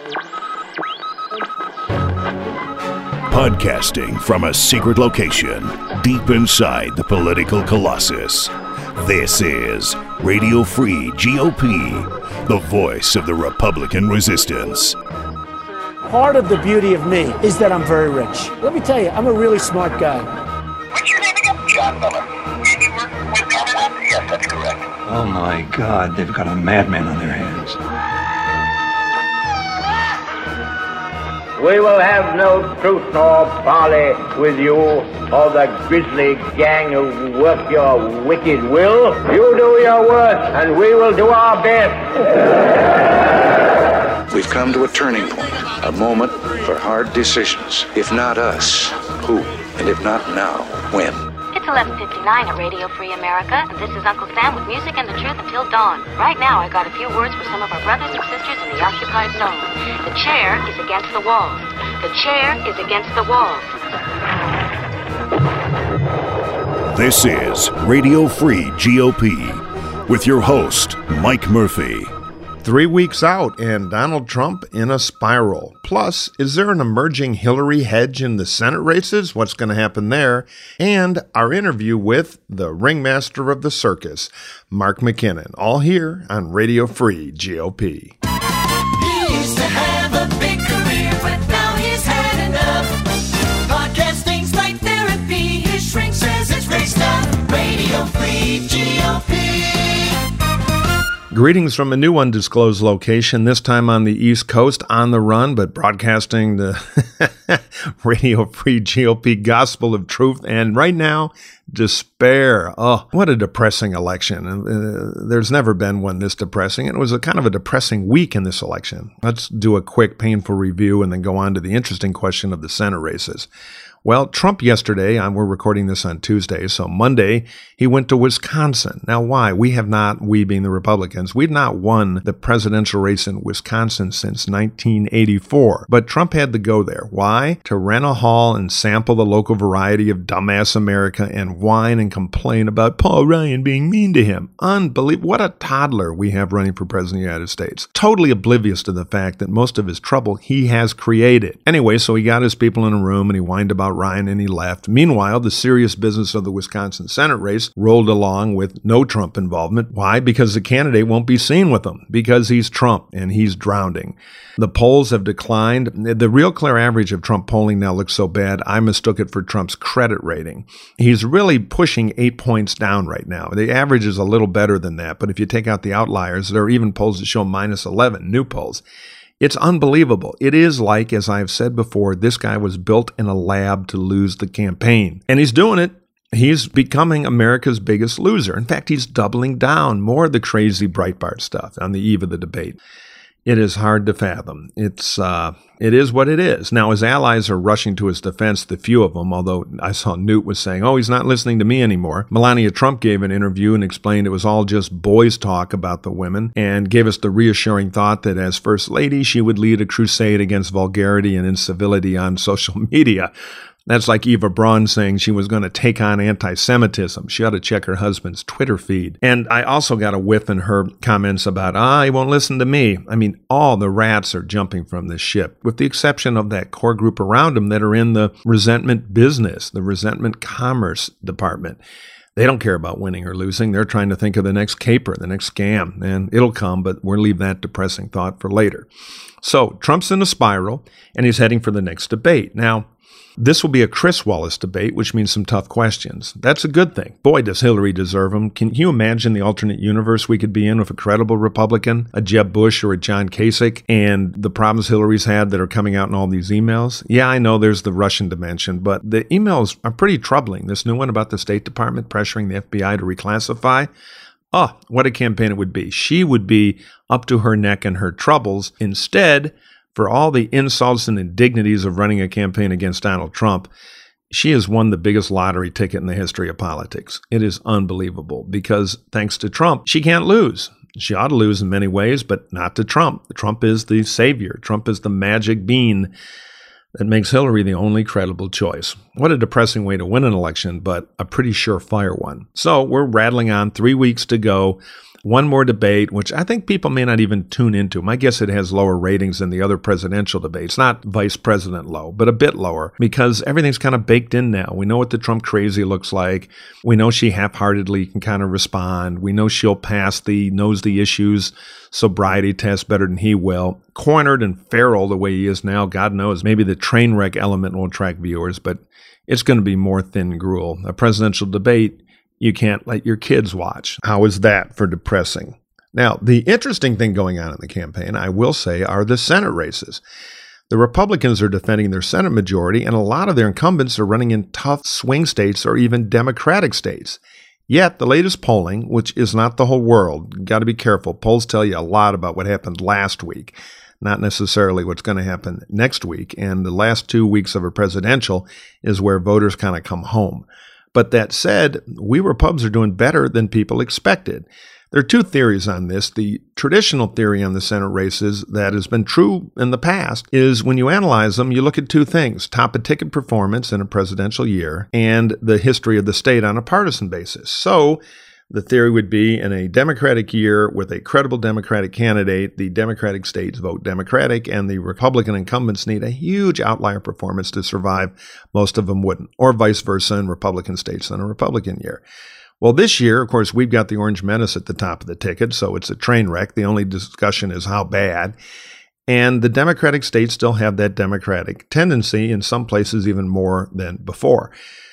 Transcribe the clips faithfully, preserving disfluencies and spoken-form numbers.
Podcasting from a secret location deep inside the political colossus. This is Radio Free G O P, the voice of the Republican resistance. Part of the beauty of me is that I'm very rich. Let me tell you, I'm a really smart guy. What's your name again? John Miller. And you work with Canada? Yes, that's correct. Oh my God, they've got a madman on their hands. We will have no truce nor parley with you or the grisly gang who work your wicked will. You do your worst, and we will do our best. We've come to a turning point, a moment for hard decisions. If not us, who? And if not now, when? It's eleven fifty-nine at Radio Free America, and this is Uncle Sam with music and the truth until dawn. Right now, I got a few words for some of our brothers and sisters in the occupied zone. The chair is against the walls. The chair is against the walls. This is Radio Free G O P with your host, Mike Murphy. Three weeks out and Donald Trump in a spiral. Plus, is there an emerging Hillary hedge in the Senate races? What's going to happen there? And our interview with the ringmaster of the circus, Mark McKinnon. All here on Radio Free G O P. He used to have a big career, but now he's had enough. Podcasting's like therapy. His shrink says it's great stuff. Radio Free G O P. Greetings from a new undisclosed location, this time on the East Coast, on the run, but broadcasting the Radio Free G O P gospel of truth. And right now, despair. Oh, what a depressing election. Uh, there's never been one this depressing. It was a kind of a depressing week in this election. Let's do a quick, painful review and then go on to the interesting question of the Senate races. Well, Trump yesterday, um, we're recording this on Tuesday, so Monday, he went to Wisconsin. Now, why? We have not, we being the Republicans, we've not won the presidential race in Wisconsin since nineteen eighty-four. But Trump had to go there. Why? To rent a hall and sample the local variety of dumbass America and whine and complain about Paul Ryan being mean to him. Unbelievable. What a toddler we have running for president of the United States. Totally oblivious to the fact that most of his trouble he has created. Anyway, so he got his people in a room and he whined about Ryan and he left. Meanwhile, the serious business of the Wisconsin Senate race rolled along with no Trump involvement. Why? Because the candidate won't be seen with him. Because he's Trump and he's drowning. The polls have declined. The Real Clear average of Trump polling now looks so bad, I mistook it for Trump's credit rating. He's really pushing eight points down right now. The average is a little better than that, but if you take out the outliers, there are even polls that show minus eleven, new polls. It's unbelievable. It is like, as I've said before, this guy was built in a lab to lose the campaign. And he's doing it. He's becoming America's biggest loser. In fact, he's doubling down more of the crazy Breitbart stuff on the eve of the debate. It is hard to fathom. It's uh, it is what it is. Now, his allies are rushing to his defense, the few of them, although I saw Newt was saying, oh, he's not listening to me anymore. Melania Trump gave an interview and explained it was all just boys' talk about the women and gave us the reassuring thought that as First Lady, she would lead a crusade against vulgarity and incivility on social media. That's like Eva Braun saying she was going to take on anti-Semitism. She ought to check her husband's Twitter feed. And I also got a whiff in her comments about, ah, he won't listen to me. I mean, all the rats are jumping from this ship, with the exception of that core group around him that are in the resentment business, the resentment commerce department. They don't care about winning or losing. They're trying to think of the next caper, the next scam. And it'll come, but we'll leave that depressing thought for later. So Trump's in a spiral, and he's heading for the next debate. Now, this will be a Chris Wallace debate, which means some tough questions. That's a good thing. Boy, does Hillary deserve them. Can you imagine the alternate universe we could be in with a credible Republican, a Jeb Bush or a John Kasich, and the problems Hillary's had that are coming out in all these emails? Yeah, I know there's the Russian dimension, but the emails are pretty troubling. This new one about the State Department pressuring the F B I to reclassify. Oh, what a campaign it would be. She would be up to her neck in her troubles. Instead, for all the insults and indignities of running a campaign against Donald Trump, she has won the biggest lottery ticket in the history of politics. It is unbelievable because thanks to Trump, she can't lose. She ought to lose in many ways, but not to Trump. Trump is the savior. Trump is the magic bean that makes Hillary the only credible choice. What a depressing way to win an election, but a pretty surefire one. So we're rattling on, three weeks to go. one more debate, which I think people may not even tune into. My guess it has lower ratings than the other presidential debates, not vice president low, but a bit lower, because everything's kind of baked in now. We know what the Trump crazy looks like. We know she half-heartedly can kind of respond. We know she'll pass the knows the issues sobriety test better than he will. Cornered and feral the way he is now, God knows, maybe the train wreck element will attract viewers, but it's going to be more thin gruel. A presidential debate you can't let your kids watch. How is that for depressing? Now, the interesting thing going on in the campaign, I will say, are the Senate races. The Republicans are defending their Senate majority, and a lot of their incumbents are running in tough swing states or even Democratic states. Yet, the latest polling, which is not the whole world, got to be careful. Polls tell you a lot about what happened last week, not necessarily what's going to happen next week. And the last two weeks of a presidential is where voters kind of come home. But that said, we Repubs are doing better than people expected. There are two theories on this. The traditional theory on the Senate races that has been true in the past is when you analyze them, you look at two things: top of ticket performance in a presidential year and the history of the state on a partisan basis. So the theory would be in a Democratic year with a credible Democratic candidate, the Democratic states vote Democratic and the Republican incumbents need a huge outlier performance to survive. Most of them wouldn't, or vice versa in Republican states in a Republican year. Well, this year, of course, we've got the Orange Menace at the top of the ticket, so it's a train wreck. The only discussion is how bad. And the Democratic states still have that Democratic tendency, in some places even more than before.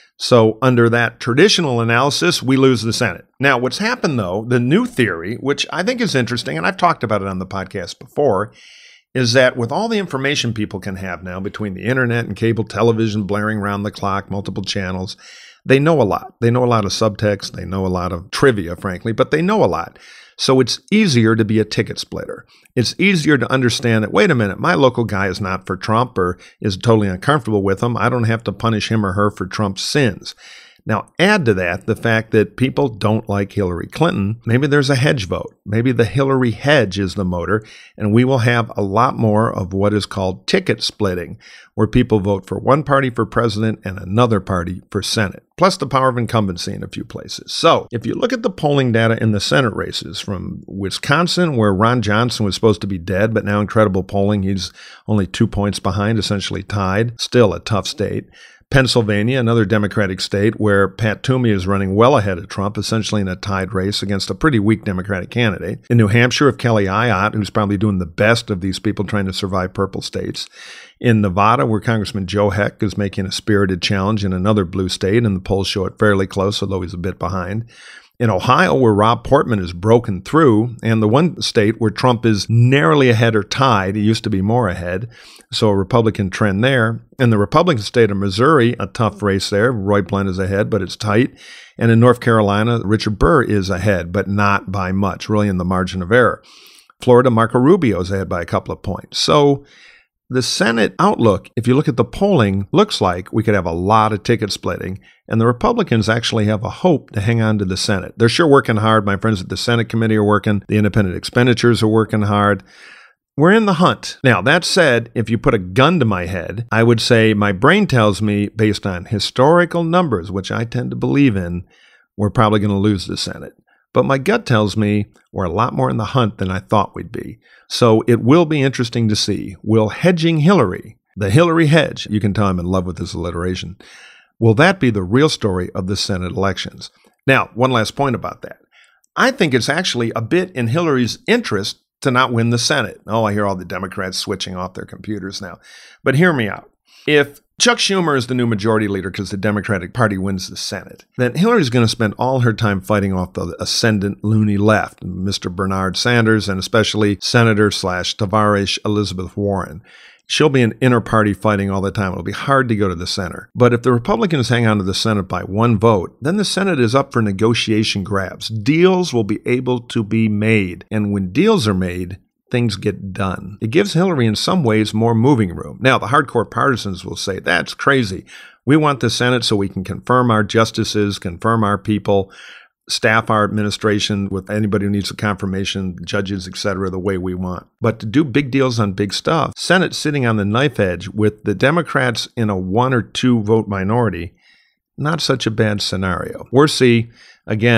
So under that traditional analysis, we lose the Senate. Now, what's happened, though, the new theory, which I think is interesting, and I've talked about it on the podcast before, is that with all the information people can have now between the internet and cable television blaring around the clock, multiple channels, they know a lot. They know a lot of subtext. They know a lot of trivia, frankly, but they know a lot. So it's easier to be a ticket splitter. It's easier to understand that, wait a minute, my local guy is not for Trump or is totally uncomfortable with him. I don't have to punish him or her for Trump's sins. Now, add to that the fact that people don't like Hillary Clinton. Maybe there's a hedge vote. Maybe the Hillary hedge is the motor, and we will have a lot more of what is called ticket splitting, where people vote for one party for president and another party for Senate, plus the power of incumbency in a few places. So if you look at the polling data in the Senate races from Wisconsin, where Ron Johnson was supposed to be dead, but now incredible polling, he's only two points behind, essentially tied, still a tough state. Pennsylvania, another Democratic state where Pat Toomey is running well ahead of Trump, essentially in a tied race against a pretty weak Democratic candidate. In New Hampshire, of Kelly Ayotte, who's probably doing the best of these people trying to survive purple states. In Nevada, where Congressman Joe Heck is making a spirited challenge in another blue state, and the polls show it fairly close, although he's a bit behind. In Ohio, where Rob Portman is broken through, and the one state where Trump is narrowly ahead or tied, he used to be more ahead, so a Republican trend there. In the Republican state of Missouri, a tough race there. Roy Blunt is ahead, but it's tight. And in North Carolina, Richard Burr is ahead, but not by much, really in the margin of error. Florida, Marco Rubio is ahead by a couple of points. So the Senate outlook, if you look at the polling, looks like we could have a lot of ticket splitting, and the Republicans actually have a hope to hang on to the Senate. They're sure working hard. My friends at the Senate committee are working. The independent expenditures are working hard. We're in the hunt. Now, that said, if you put a gun to my head, I would say my brain tells me, based on historical numbers, which I tend to believe in, we're probably going to lose the Senate. But my gut tells me we're a lot more in the hunt than I thought we'd be. So it will be interesting to see. Will hedging Hillary, the Hillary hedge, you can tell I'm in love with this alliteration, will that be the real story of the Senate elections? Now, one last point about that. I think it's actually a bit in Hillary's interest to not win the Senate. Oh, I hear all the Democrats switching off their computers now. But hear me out. If Chuck Schumer is the new majority leader because the Democratic Party wins the Senate, then Hillary's going to spend all her time fighting off the ascendant loony left, Mister Bernard Sanders, and especially Senator slash Tavares Elizabeth Warren. She'll be an inner party fighting all the time. It'll be hard to go to the center. But if the Republicans hang on to the Senate by one vote, then the Senate is up for negotiation grabs. Deals will be able to be made. And when deals are made, things get done. It gives Hillary in some ways more moving room. Now, the hardcore partisans will say, that's crazy. We want the Senate so we can confirm our justices, confirm our people, staff our administration with anybody who needs a confirmation, judges, et cetera, the way we want. But to do big deals on big stuff, Senate sitting on the knife edge with the Democrats in a one or two vote minority, not such a bad scenario. We'll see. Again,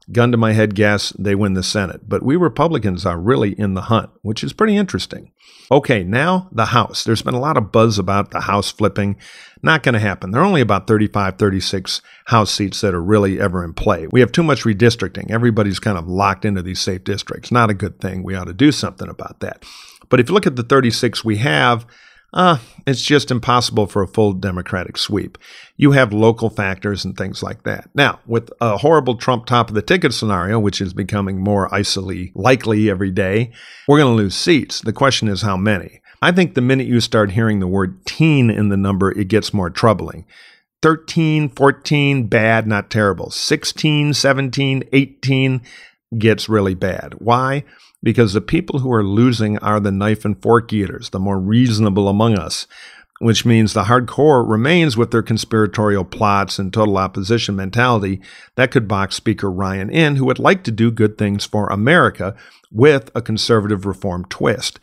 gun to my head guess, they win the Senate. But we Republicans are really in the hunt, which is pretty interesting. Okay, now the House. There's been a lot of buzz about the House flipping. Not going to happen. There are only about thirty-five, thirty-six House seats that are really ever in play. We have too much redistricting. Everybody's kind of locked into these safe districts. Not a good thing. We ought to do something about that. But if you look at the thirty-six we have, Uh, it's just impossible for a full Democratic sweep. You have local factors and things like that. Now, with a horrible Trump top of the ticket scenario, which is becoming more icily likely every day, we're going to lose seats. The question is how many. I think the minute you start hearing the word teen in the number, it gets more troubling. thirteen, fourteen, bad, not terrible. sixteen, seventeen, eighteen gets really bad. Why? Because the people who are losing are the knife and fork eaters, the more reasonable among us, which means the hardcore remains with their conspiratorial plots and total opposition mentality that could box Speaker Ryan in, who would like to do good things for America with a conservative reform twist.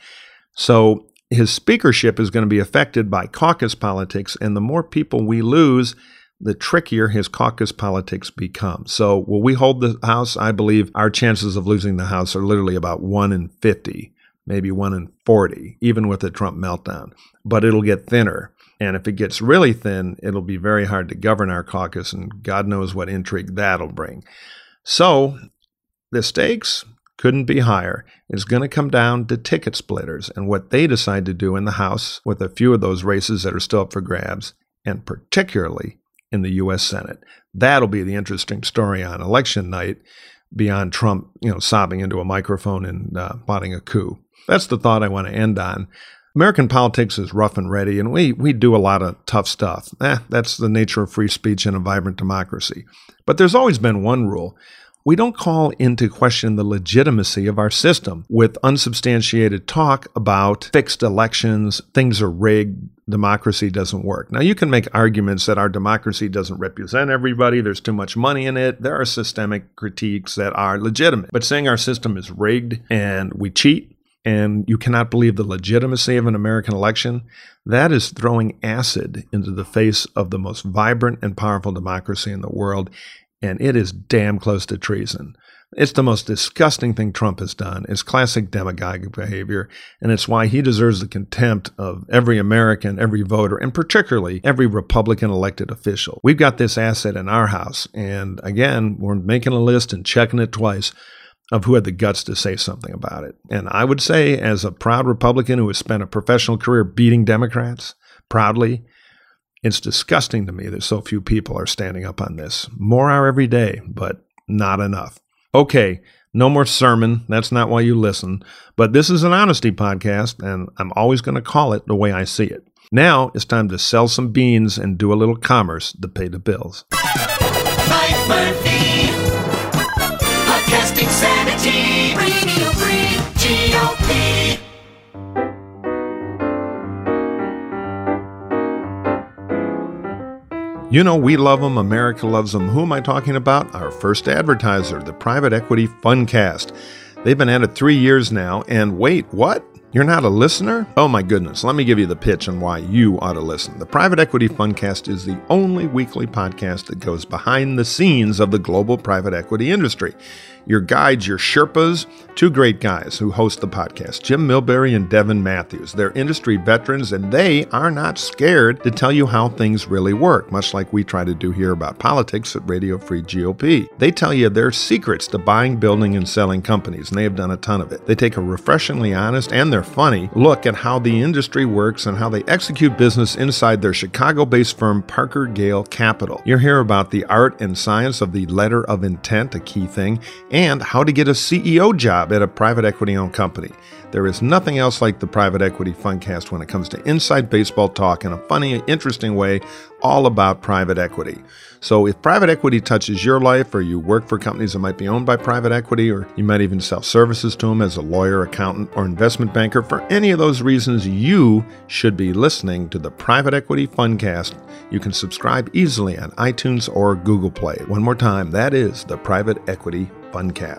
So his speakership is going to be affected by caucus politics, and the more people we lose, the trickier his caucus politics become. So will we hold the House? I believe our chances of losing the House are literally about one in fifty, maybe one in forty, even with the Trump meltdown. But it'll get thinner. And if it gets really thin, it'll be very hard to govern our caucus, and God knows what intrigue that'll bring. So the stakes couldn't be higher. It's going to come down to ticket splitters and what they decide to do in the House with a few of those races that are still up for grabs, and particularly in the U S Senate. That'll be the interesting story on election night, beyond Trump, you know, sobbing into a microphone and uh, plotting a coup. That's the thought I want to end on. American politics is rough and ready, and we we do a lot of tough stuff. Eh, that's the nature of free speech in a vibrant democracy. But there's always been one rule. We don't call into question the legitimacy of our system with unsubstantiated talk about fixed elections, things are rigged, democracy doesn't work. Now, you can make arguments that our democracy doesn't represent everybody, there's too much money in it, there are systemic critiques that are legitimate. But saying our system is rigged and we cheat, and you cannot believe the legitimacy of an American election, that is throwing acid into the face of the most vibrant and powerful democracy in the world. And it is damn close to treason. It's the most disgusting thing Trump has done. It's classic demagogic behavior, and it's why he deserves the contempt of every American, every voter, and particularly every Republican elected official. We've got this asset in our House, and again, we're making a list and checking it twice of who had the guts to say something about it. And I would say, as a proud Republican who has spent a professional career beating Democrats proudly, it's disgusting to me that so few people are standing up on this. More are every day, but not enough. Okay, no more sermon. That's not why you listen. But this is an honesty podcast, and I'm always going to call it the way I see it. Now it's time to sell some beans and do a little commerce to pay the bills. Mike Murphy, podcasting sanity, Radio Free G O P. You know, we love them. America loves them. Who am I talking about? Our first advertiser, the Private Equity Funcast. They've been at it three years now. And wait, what? You're not a listener? Oh my goodness. Let me give you the pitch on why you ought to listen. The Private Equity Funcast is the only weekly podcast that goes behind the scenes of the global private equity industry. Your guides, your Sherpas, two great guys who host the podcast, Jim Milbury and Devin Matthews. They're industry veterans, and they are not scared to tell you how things really work, much like we try to do here about politics at Radio Free G O P. They tell you their secrets to buying, building, and selling companies, and they have done a ton of it. They take a refreshingly honest, and they're funny, look at how the industry works and how they execute business inside their Chicago-based firm, Parker Gale Capital. You'll hear about the art and science of the letter of intent, a key thing, and how to get a C E O job at a private equity-owned company. There is nothing else like the Private Equity Funcast when it comes to inside baseball talk in a funny, interesting way, all about private equity. So if private equity touches your life, or you work for companies that might be owned by private equity, or you might even sell services to them as a lawyer, accountant, or investment banker, for any of those reasons, you should be listening to the Private Equity Funcast. You can subscribe easily on iTunes or Google Play. One more time, that is the Private Equity Funcast.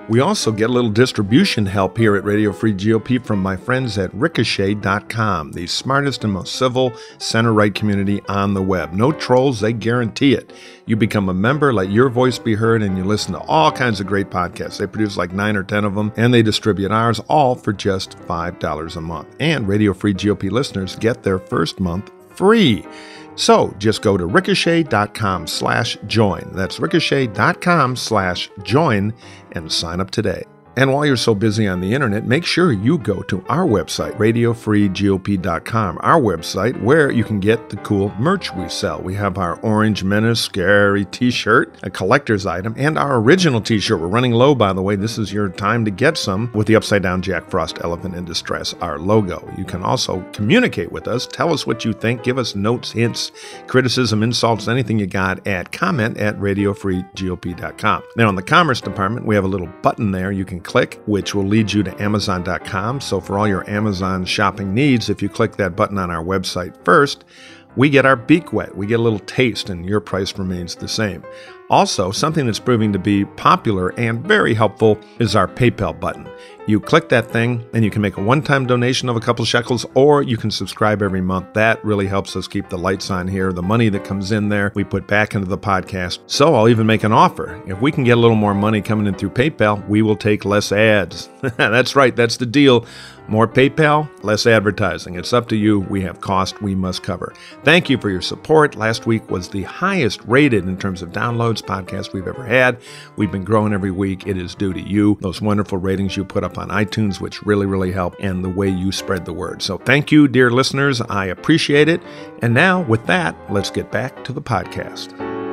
We also get a little distribution help here at Radio Free G O P from my friends at Ricochet dot com, the smartest and most civil center-right community on the web. No trolls, they guarantee it. You become a member, let your voice be heard, and you listen to all kinds of great podcasts. They produce like nine or ten of them, and they distribute ours all for just five dollars a month. And Radio Free G O P listeners get their first month free. So just go to Ricochet dot com slash join. That's Ricochet dot com slash join and sign up today. And while you're so busy on the internet, make sure you go to our website, Radio Free G O P dot com, our website where you can get the cool merch we sell. We have our Orange Menace Scary t-shirt, a collector's item, and our original t-shirt. We're running low, by the way. This is your time to get some with the upside-down Jack Frost Elephant in Distress, our logo. You can also communicate with us. Tell us what you think. Give us notes, hints, criticism, insults, anything you got at comment at Radio Free G O P dot com. Now, in the Commerce Department, we have a little button there you can click, which will lead you to Amazon dot com. So for all your Amazon shopping needs, if you click that button on our website first, we get our beak wet. We get a little taste, and your price remains the same. Also, something that's proving to be popular and very helpful is our PayPal button. You click that thing, and you can make a one-time donation of a couple shekels, or you can subscribe every month. That really helps us keep the lights on here. The money that comes in there, we put back into the podcast. So I'll even make an offer. If we can get a little more money coming in through PayPal, we will take less ads. That's right. That's the deal. More PayPal, less advertising. It's up to you. We have cost we must cover. Thank you for your support. Last week was the highest rated in terms of downloads podcast we've ever had. We've been growing every week. It is due to you, those wonderful ratings you put up on iTunes, which really, really help, and the way you spread the word. So thank you, dear listeners. I appreciate it. And now, with that, let's get back to the podcast.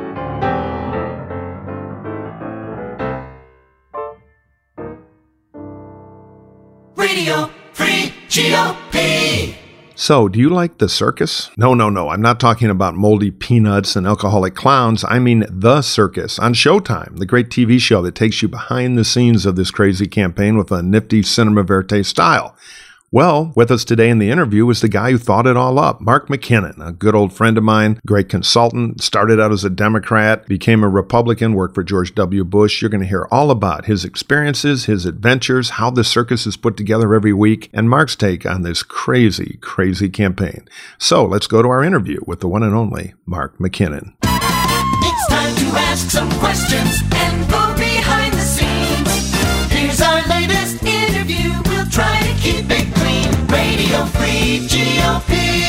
Radio Free G O P. So, do you like the circus? No, no, no. I'm not talking about moldy peanuts and alcoholic clowns. I mean The Circus on Showtime, the great T V show that takes you behind the scenes of this crazy campaign with a nifty cinema verite style. Well, with us today in the interview is the guy who thought it all up, Mark McKinnon, a good old friend of mine, great consultant, started out as a Democrat, became a Republican, worked for George W. Bush. You're going to hear all about his experiences, his adventures, how the circus is put together every week, and Mark's take on this crazy, crazy campaign. So let's go to our interview with the one and only Mark McKinnon. It's time to ask some questions and go behind the scenes. Here's our latest interview. We'll try to keep it clean. Radio Free G O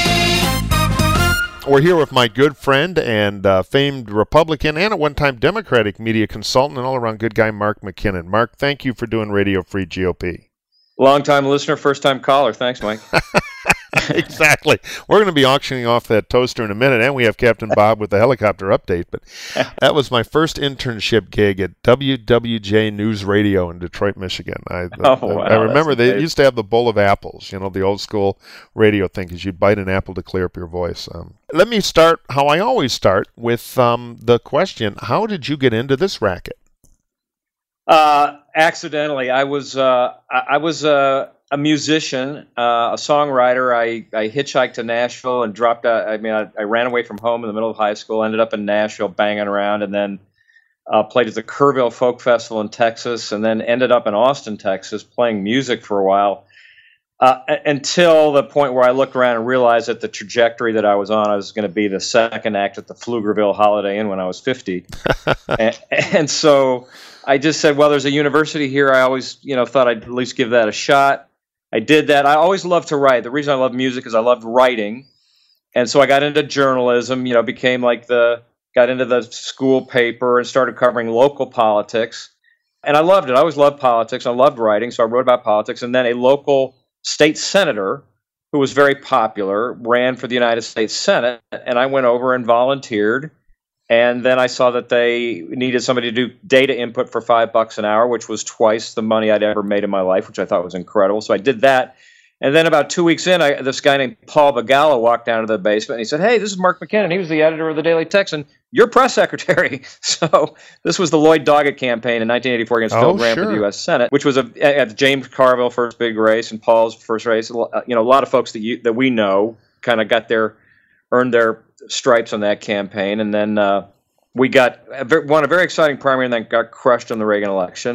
P. We're here with my good friend and uh, famed Republican and at one time Democratic media consultant and all-around good guy, Mark McKinnon. Mark, thank you for doing Radio Free G O P. Long-time listener, first-time caller. Thanks, Mike. Exactly. We're going to be auctioning off that toaster in a minute, and we have Captain Bob with the helicopter update. But that was my first internship gig at W W J News Radio in Detroit, Michigan. I, oh, wow, I remember they used to have the bowl of apples, you know, the old school radio thing, because you'd bite an apple to clear up your voice. Um, let me start how I always start with um, the question, how did you get into this racket? Uh, accidentally. I was uh, I, I was uh, a musician, uh, a songwriter. I, I hitchhiked to Nashville and dropped out. I mean, I, I ran away from home in the middle of high school, ended up in Nashville banging around, and then uh, played at the Kerrville Folk Festival in Texas, and then ended up in Austin, Texas, playing music for a while. Uh, until the point where I looked around and realized that the trajectory that I was on, I was going to be the second act at the Pflugerville Holiday Inn when I was fifty. and, and so I just said, well, there's a university here. I always, you know, thought I'd at least give that a shot. I did that. I always loved to write. The reason I love music is I loved writing. And so I got into journalism, you know, became like the, got into the school paper and started covering local politics. And I loved it. I always loved politics. I loved writing. So I wrote about politics. And then a local state senator who was very popular ran for the United States Senate. And I went over and volunteered. And then I saw that they needed somebody to do data input for five bucks an hour, which was twice the money I'd ever made in my life, which I thought was incredible. So I did that. And then about two weeks in, I, this guy named Paul Begala walked down to the basement and he said, hey, this is Mark McKinnon. He was the editor of the Daily Texan. You're press secretary. So this was the Lloyd Doggett campaign in nineteen eighty-four against oh, Phil Gramm sure. for the U S Senate, which was a, at James Carville first big race and Paul's first race. You know, a lot of folks that you, that we know kind of got their, earned their stripes on that campaign. And then, uh, we got a very, won a very exciting primary and then got crushed in the Reagan election.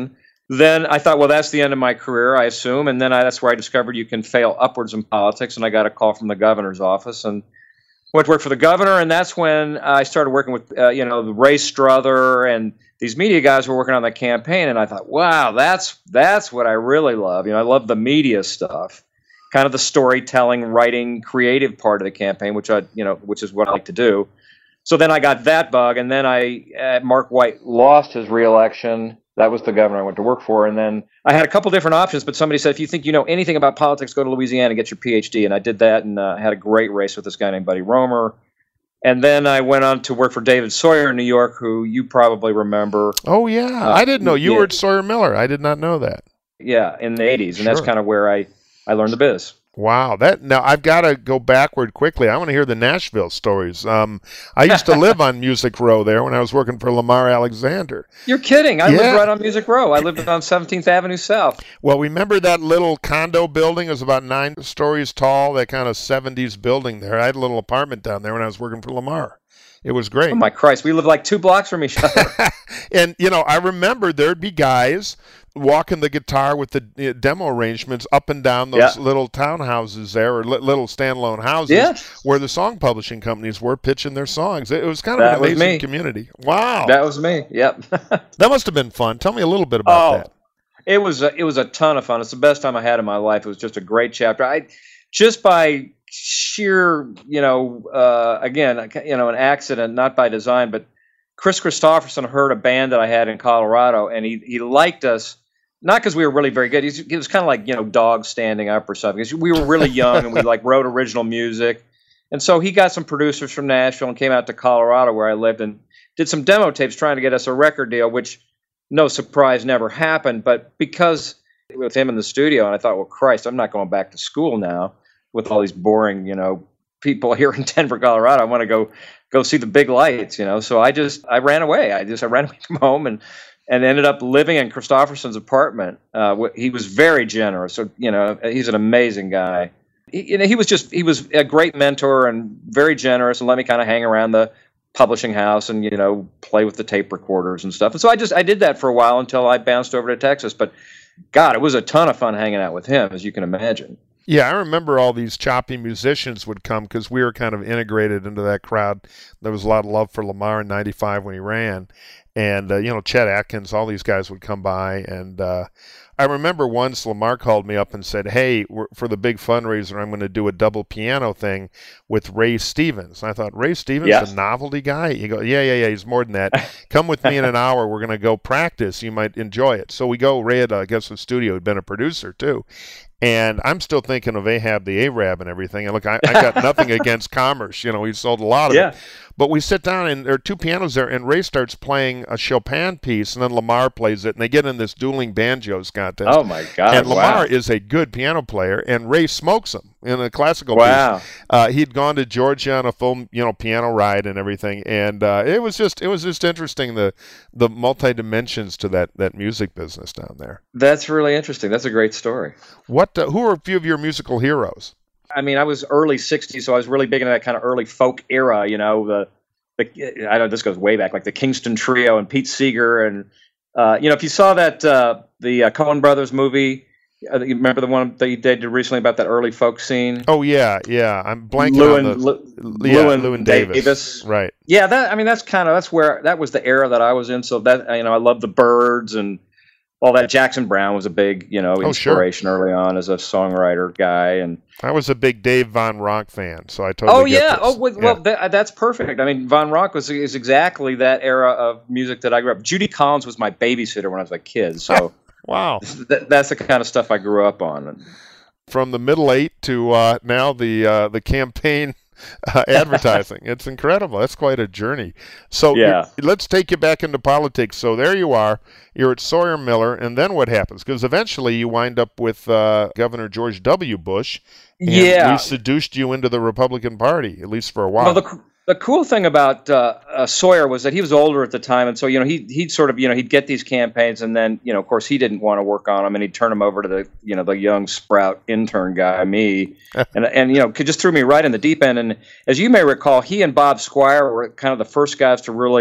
then I thought, well, that's the end of my career, I assume. And then I, that's where I discovered you can fail upwards in politics. And I got a call from the governor's office and went to work for the governor. And that's when I started working with, uh, you know, Ray Strother and these media guys were working on the campaign. And I thought, wow, that's that's what I really love. You know, I love the media stuff, kind of the storytelling, writing, creative part of the campaign, which I, you know, which is what I like to do. So then I got that bug, and then I, uh, Mark White lost his reelection. That was the governor I went to work for, and then I had a couple different options. But somebody said, if you think you know anything about politics, go to Louisiana and get your P H D. And I did that, and uh, had a great race with this guy named Buddy Roemer. And then I went on to work for David Sawyer in New York, who you probably remember. Oh yeah, uh, I didn't know you yeah. were at Sawyer Miller. I did not know that. Yeah, in the eighties, and sure. that's kind of where I I learned the biz. Wow, that now I've got to go backward quickly. I want to hear the Nashville stories. Um, I used to live on Music Row there when I was working for Lamar Alexander. You're kidding? I yeah. lived right on Music Row. I lived on seventeenth Avenue South. Well, remember that little condo building? It was about nine stories tall, that kind of seventies building there. I had a little apartment down there when I was working for Lamar. It was great. Oh, my Christ. We lived like two blocks from each other. And, you know, I remember there'd be guys walking the guitar with the uh, demo arrangements up and down those yeah. little townhouses there, or li- little standalone houses yeah. where the song publishing companies were pitching their songs. It was kind of that an amazing me. community. Wow. That was me. Yep. That must have been fun. Tell me a little bit about oh, that. It was a, it was a ton of fun. It's the best time I had in my life. It was just a great chapter. I just by sheer, you know, uh, again, you know, an accident, not by design, but Chris Christopherson heard a band that I had in Colorado, and he he liked us. Not because we were really very good. He's, he was kind of like, you know, dogs standing up or something. We were really young and we like wrote original music. And so he got some producers from Nashville and came out to Colorado where I lived and did some demo tapes trying to get us a record deal, which, no surprise, never happened. But because with him in the studio, and I thought, well, Christ, I'm not going back to school now with all these boring, you know, people here in Denver, Colorado. I want to go go see the big lights, you know. So I just, I ran away. I just, I ran away from home and and ended up living in Christopherson's apartment. Uh, he was very generous. So, you know, he's an amazing guy. He, you know, he was just, he was a great mentor and very generous and let me kind of hang around the publishing house and, you know, play with the tape recorders and stuff. And so I just, I did that for a while until I bounced over to Texas. But God, it was a ton of fun hanging out with him, as you can imagine. Yeah, I remember all these choppy musicians would come because we were kind of integrated into that crowd. There was a lot of love for Lamar in ninety-five when he ran. And, uh, you know, Chet Atkins, all these guys would come by. And uh, I remember once Lamar called me up and said, hey, we're, for the big fundraiser, I'm going to do a double piano thing with Ray Stevens. And I thought, Ray Stevens, yes. a novelty guy? You go, yeah, yeah, yeah, he's more than that. Come with me in an hour. We're going to go practice. You might enjoy it. So we go. Ray had, uh, I guess, the studio. He'd been a producer, too. And I'm still thinking of Ahab the Arab and everything. And look, I, I got nothing against Commerce. You know, he sold a lot of yeah. it. But we sit down, and there are two pianos there, and Ray starts playing a Chopin piece, and then Lamar plays it, and they get in this dueling banjos contest. Oh, my God. And Lamar wow. is a good piano player, and Ray smokes him in a classical wow. piece. Uh, he'd gone to Georgia on a full, you know, piano ride and everything, and uh, it was just it was just interesting, the the multi-dimensions to that, that music business down there. That's really interesting. That's a great story. What? Uh, who are a few of your musical heroes? I mean, I was early sixties, so I was really big into that kind of early folk era, you know, the, the I know this goes way back, like the Kingston Trio and Pete Seeger. And, uh, you know, if you saw that, uh, the uh, Coen Brothers movie, uh, you remember the one that you did recently about that early folk scene? Oh, yeah, yeah. I'm blanking Lewin, on the... Lu- yeah, Lewin, Lewin Davis. Davis. Right. Yeah, that, I mean, that's kind of, that's where, that was the era that I was in. So that, you know, I love the Byrds and all that. Jackson Browne was a big, you know, inspiration oh, sure. early on as a songwriter guy. And I was a big Dave Von Ronk fan, so I totally Oh, get yeah. this. Oh, well, yeah. well that, that's perfect. I mean, Von Ronk was is exactly that era of music that I grew up. Judy Collins was my babysitter when I was a kid. So wow. That, that's the kind of stuff I grew up on. From the middle eight to uh, now the uh, the campaign uh, advertising. It's incredible. That's quite a journey. So yeah. let's take you back into politics. So there you are. You're at Sawyer Miller, and then what happens? Because eventually you wind up with uh, Governor George W. Bush. And yeah. he seduced you into the Republican Party, at least for a while. Well, the, the cool thing about uh, uh, Sawyer was that he was older at the time, and so, you know, he, he'd sort of, you know, he'd get these campaigns, and then, you know, of course, he didn't want to work on them, and he'd turn them over to the, you know, the young sprout intern guy, me, and, and, you know, just threw me right in the deep end. And as you may recall, he and Bob Squire were kind of the first guys to really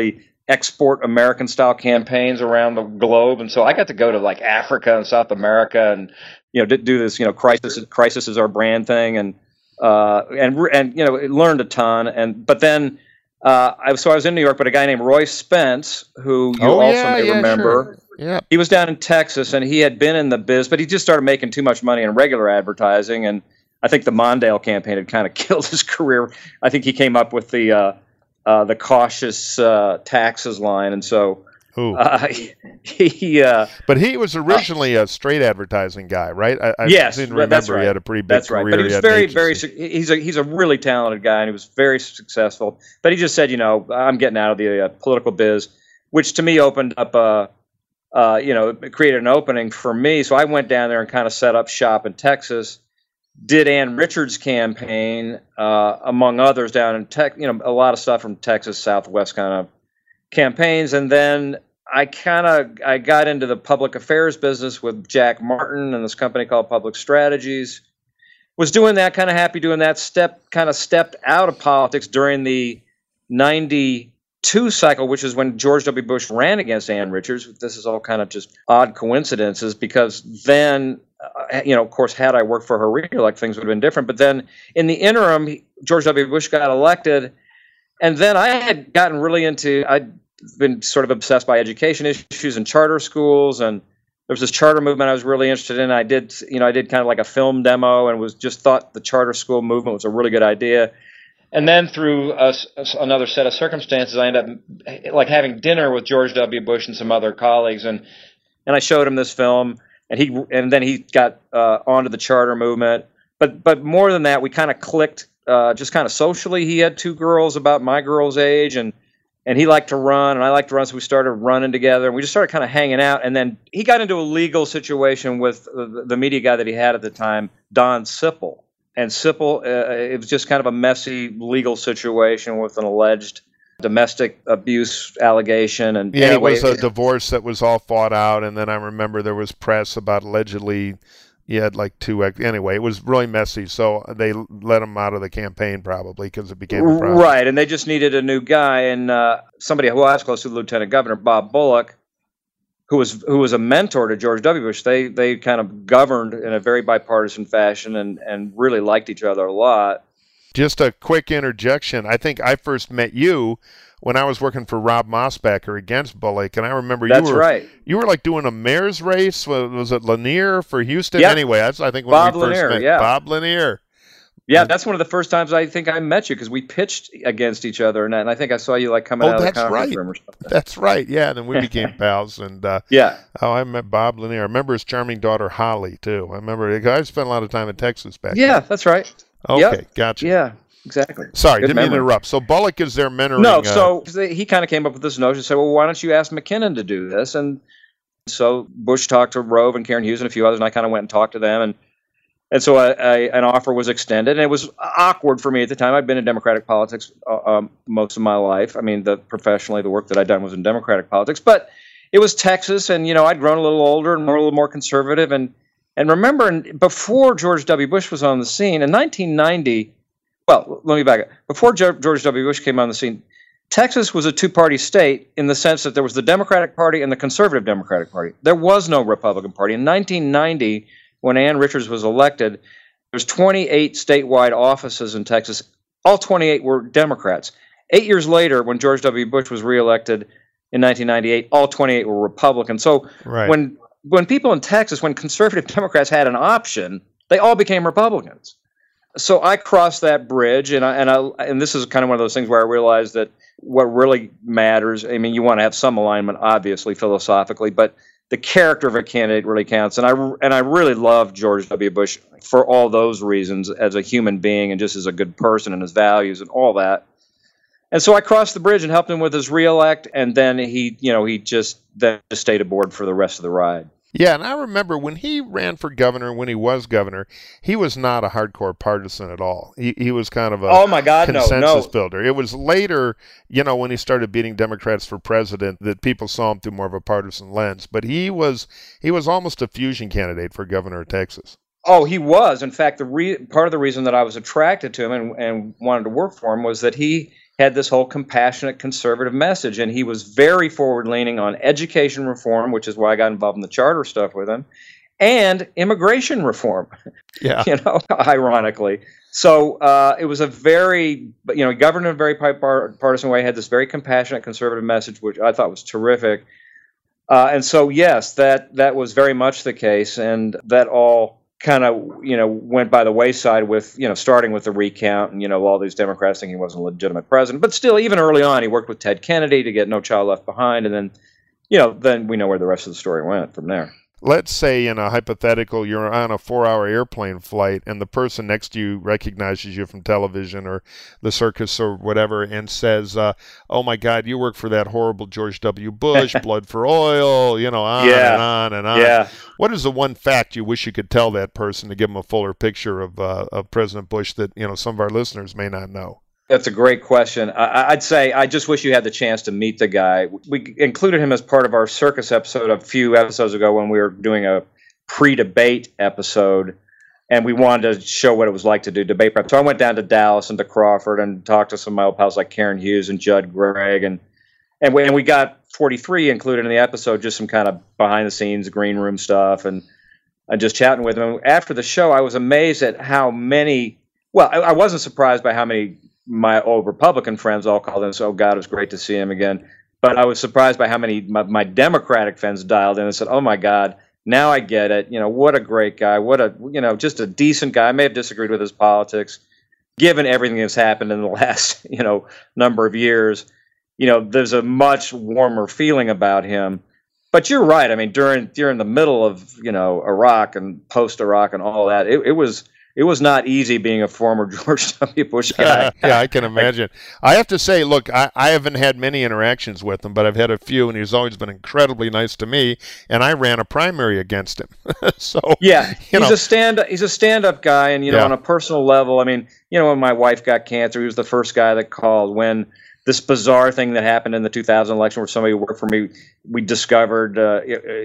export American-style campaigns around the globe, and so I got to go to like Africa and South America, and you know, did do this, you know, crisis crisis is our brand thing, and uh, and and you know, learned a ton, and but then. Uh, I, so I was in New York, but a guy named Roy Spence, who you oh, also yeah, may yeah, remember, sure. yeah. he was down in Texas, and he had been in the biz, but he just started making too much money in regular advertising, and I think the Mondale campaign had kind of killed his career. I think he came up with the uh, uh, the cautious uh, taxes line, and so uh, he. he uh, but he was originally uh, a straight advertising guy, right? I, I yes, seem to remember that's right. he had a pretty big that's career. Right. But he was he very, very. He's a he's a really talented guy, and he was very successful. But he just said, you know, I'm getting out of the uh, political biz, which to me opened up a. Uh, you know, it created an opening for me. So I went down there and kind of set up shop in Texas. Did Ann Richards' campaign, uh, among others, down in Tex. You know, a lot of stuff from Texas, Southwest kind of campaigns, and then I kind of I got into the public affairs business with Jack Martin and this company called Public Strategies. Was doing that, kind of happy doing that. Step kind of stepped out of politics during the ninety-two cycle, which is when George W. Bush ran against Ann Richards. This is all kind of just odd coincidences because then, uh, you know, of course, had I worked for her reelect, things would have been different. But then in the interim, George W. Bush got elected. And then I had gotten really into, I'd been sort of obsessed by education issues and charter schools. And there was this charter movement I was really interested in. I did, you know, I did kind of like a film demo and was just thought the charter school movement was a really good idea. And then through a, another set of circumstances, I ended up like having dinner with George W. Bush and some other colleagues, and and I showed him this film, and he and then he got uh, onto the charter movement. But but more than that, we kind of clicked, uh, just kind of socially. He had two girls about my girl's age, and and he liked to run, and I liked to run, so we started running together, and we just started kind of hanging out. And then he got into a legal situation with the, the media guy that he had at the time, Don Sipple. And Sipple, uh, it was just kind of a messy legal situation with an alleged domestic abuse allegation. And yeah, anyway, it was a divorce that was all fought out. And then I remember there was press about allegedly he had like two. Anyway, it was really messy. So they let him out of the campaign probably because it became a problem. Right. And they just needed a new guy. And uh, somebody who I was close to, the Lieutenant Governor, Bob Bullock, who was who was a mentor to George W. Bush. They they kind of governed in a very bipartisan fashion and, and really liked each other a lot. Just a quick interjection. I think I first met you when I was working for Rob Mosbacher against Bullock, and I remember you That's were right. you were like doing a mayor's race. Was it Lanier for Houston? Yep. Anyway, that's I think when Bob we first Lanier, met. yeah. Bob Lanier. Yeah, that's one of the first times I think I met you because we pitched against each other, and, and I think I saw you like coming oh, out of the that's conference right. room or something. That's right. Yeah, and then we became pals. And uh, yeah. Oh, I met Bob Lanier. I remember his charming daughter Holly too. I remember I spent a lot of time in Texas back then. Yeah, that's right. Okay, yep. gotcha. Yeah, exactly. Sorry, Good didn't mean memory. to interrupt. So Bullock is their mentoring. No, uh, so he kind of came up with this notion. Said, "Well, why don't you ask McKinnon to do this?" And so Bush talked to Rove and Karen Hughes and a few others, and I kind of went and talked to them, and and so I, I, an offer was extended, and it was awkward for me at the time. I'd been in Democratic politics uh, um, most of my life. I mean, the professionally, the work that I'd done was in Democratic politics, but it was Texas, and you know, I'd grown a little older and more, a little more conservative, and and remember, before George W. Bush was on the scene in nineteen ninety. Well, let me back up. Before George W. Bush came on the scene, Texas was a two-party state in the sense that there was the Democratic Party and the Conservative Democratic Party. There was no Republican Party. In nineteen ninety, when Ann Richards was elected, there's twenty-eight statewide offices in Texas. All twenty-eight were Democrats. Eight years later, when George W. Bush was reelected in nineteen ninety-eight, all twenty-eight were Republicans. So right. when when people in Texas, when conservative Democrats had an option, they all became Republicans. So I crossed that bridge, and I, and I and this is kind of one of those things where I realized that what really matters. I mean, you want to have some alignment, obviously, philosophically, but the character of a candidate really counts. And I and I really loved George W. Bush for all those reasons, as a human being and just as a good person and his values and all that. And so I crossed the bridge and helped him with his reelect, and then he, you know, he just then just stayed aboard for the rest of the ride. Yeah, and I remember when he ran for governor, when he was governor, he was not a hardcore partisan at all. He he was kind of a oh my God, consensus no, no. builder. It was later, you know, when he started beating Democrats for president, that people saw him through more of a partisan lens. But he was he was almost a fusion candidate for governor of Texas. Oh, he was. In fact, the re- part of the reason that I was attracted to him and, and wanted to work for him was that he had this whole compassionate conservative message, and he was very forward-leaning on education reform, which is why I got involved in the charter stuff with him, and immigration reform. Yeah, you know, ironically. So uh, it was a very, you know, he governed in a very partisan way. Had this very compassionate conservative message, which I thought was terrific. Uh, and so, yes, that that was very much the case, and that all kind of, you know, went by the wayside with, you know, starting with the recount and, you know, all these Democrats thinking he wasn't a legitimate president. But still, even early on, he worked with Ted Kennedy to get No Child Left Behind. And then, you know, then we know where the rest of the story went from there. Let's say in a hypothetical, you're on a four-hour airplane flight and the person next to you recognizes you from television or the circus or whatever and says, uh, oh, my God, you work for that horrible George W. Bush, Blood for Oil, you know, on yeah. and on and on. Yeah. What is the one fact you wish you could tell that person to give them a fuller picture of, uh, of President Bush that, you know, some of our listeners may not know? That's a great question. I, I'd say I just wish you had the chance to meet the guy. We included him as part of our circus episode a few episodes ago when we were doing a pre-debate episode, and we wanted to show what it was like to do debate prep. So I went down to Dallas and to Crawford and talked to some of my old pals like Karen Hughes and Judd Gregg, and and we, and we got forty-three included in the episode, just some kind of behind-the-scenes green room stuff, and, and just chatting with him. After the show, I was amazed at how many. Well, I, I wasn't surprised by how many. My old Republican friends all called him, so oh God, it was great to see him again. But I was surprised by how many my, my Democratic friends dialed in and said, oh my God, now I get it. You know, what a great guy. What a, you know, just a decent guy. I may have disagreed with his politics. Given everything that's happened in the last, you know, number of years, you know, there's a much warmer feeling about him. But you're right. I mean, during during the middle of, you know, Iraq and post-Iraq and all that, it, it was It was not easy being a former George W. Bush guy. Yeah, I can imagine. I have to say, look, I, I haven't had many interactions with him, but I've had a few, and he's always been incredibly nice to me, and I ran a primary against him. so Yeah, he's know. a stand he's a stand-up guy, and, you know, Yeah. on a personal level, I mean, you know, when my wife got cancer, he was the first guy that called. When this bizarre thing that happened in the two thousand election where somebody who worked for me, we discovered uh,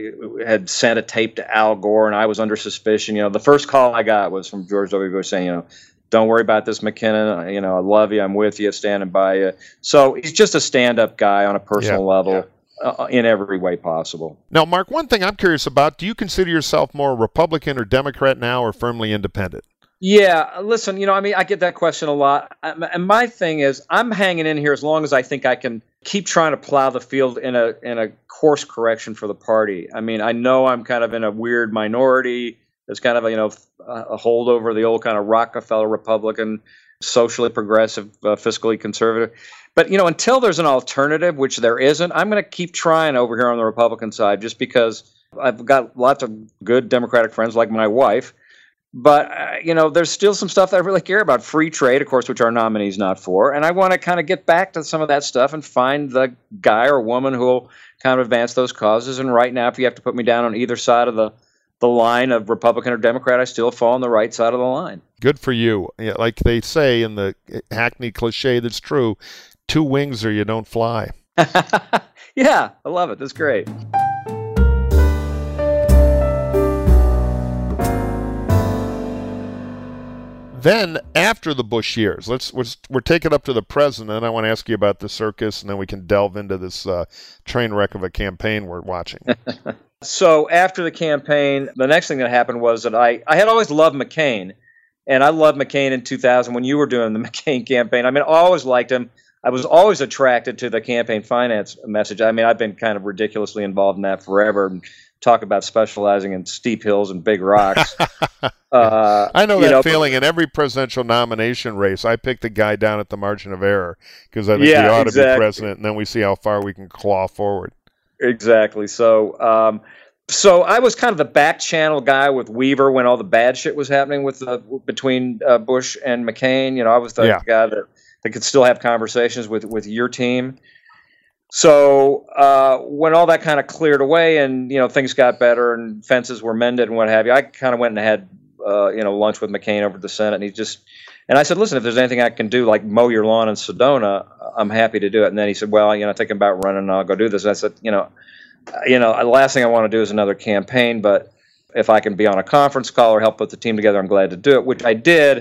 had sent a tape to Al Gore, and I was under suspicion. You know, the first call I got was from George W. Bush saying, you know, don't worry about this, McKinnon. You know, I love you. I'm with you, standing by you. So he's just a stand-up guy on a personal Yeah, level yeah. Uh, in every way possible. Now, Mark, one thing I'm curious about, do you consider yourself more Republican or Democrat now or firmly independent? Yeah, listen, you know, I mean, I get that question a lot. And my thing is, I'm hanging in here as long as I think I can keep trying to plow the field in a in a course correction for the party. I mean, I know I'm kind of in a weird minority. There's kind of a, you know, a holdover of the old kind of Rockefeller Republican, socially progressive, uh, fiscally conservative. But, you know, until there's an alternative, which there isn't, I'm going to keep trying over here on the Republican side just because I've got lots of good Democratic friends like my wife. But, uh, you know, there's still some stuff that I really care about. Free trade, of course, which our nominee's not for. And I want to kind of get back to some of that stuff and find the guy or woman who will kind of advance those causes. And right now, if you have to put me down on either side of the, the line of Republican or Democrat, I still fall on the right side of the line. Good for you. Yeah, like they say in the Hackney cliche that's true, two wings or you don't fly. Yeah, I love it. That's great. Then, after the Bush years, let's, let's we're taking up to the present, and I want to ask you about the circus, and then we can delve into this uh, train wreck of a campaign we're watching. So after the campaign, the next thing that happened was that I, I had always loved McCain, and I loved McCain in two thousand when you were doing the McCain campaign. I mean, I always liked him. I was always attracted to the campaign finance message. I mean, I've been kind of ridiculously involved in that forever. Talk about specializing in steep hills and big rocks. uh, I know you that know, feeling. In every presidential nomination race, I pick the guy down at the margin of error because I think Yeah, he ought exactly. to be president, and then we see how far we can claw forward. Exactly. So, um, so I was kind of the back channel guy with Weaver when all the bad shit was happening with the, between uh, Bush and McCain. You know, I was the Yeah. guy that, that could still have conversations with, with your team. So uh, when all that kind of cleared away and, you know, things got better and fences were mended and what have you, I kind of went and had, uh, you know, lunch with McCain over at the Senate. And he just, and I said, listen, if there's anything I can do, like mow your lawn in Sedona, I'm happy to do it. And then he said, well, you know, thinking about running, I'll go do this. And I said, you know, you know, the last thing I want to do is another campaign, but if I can be on a conference call or help put the team together, I'm glad to do it, which I did.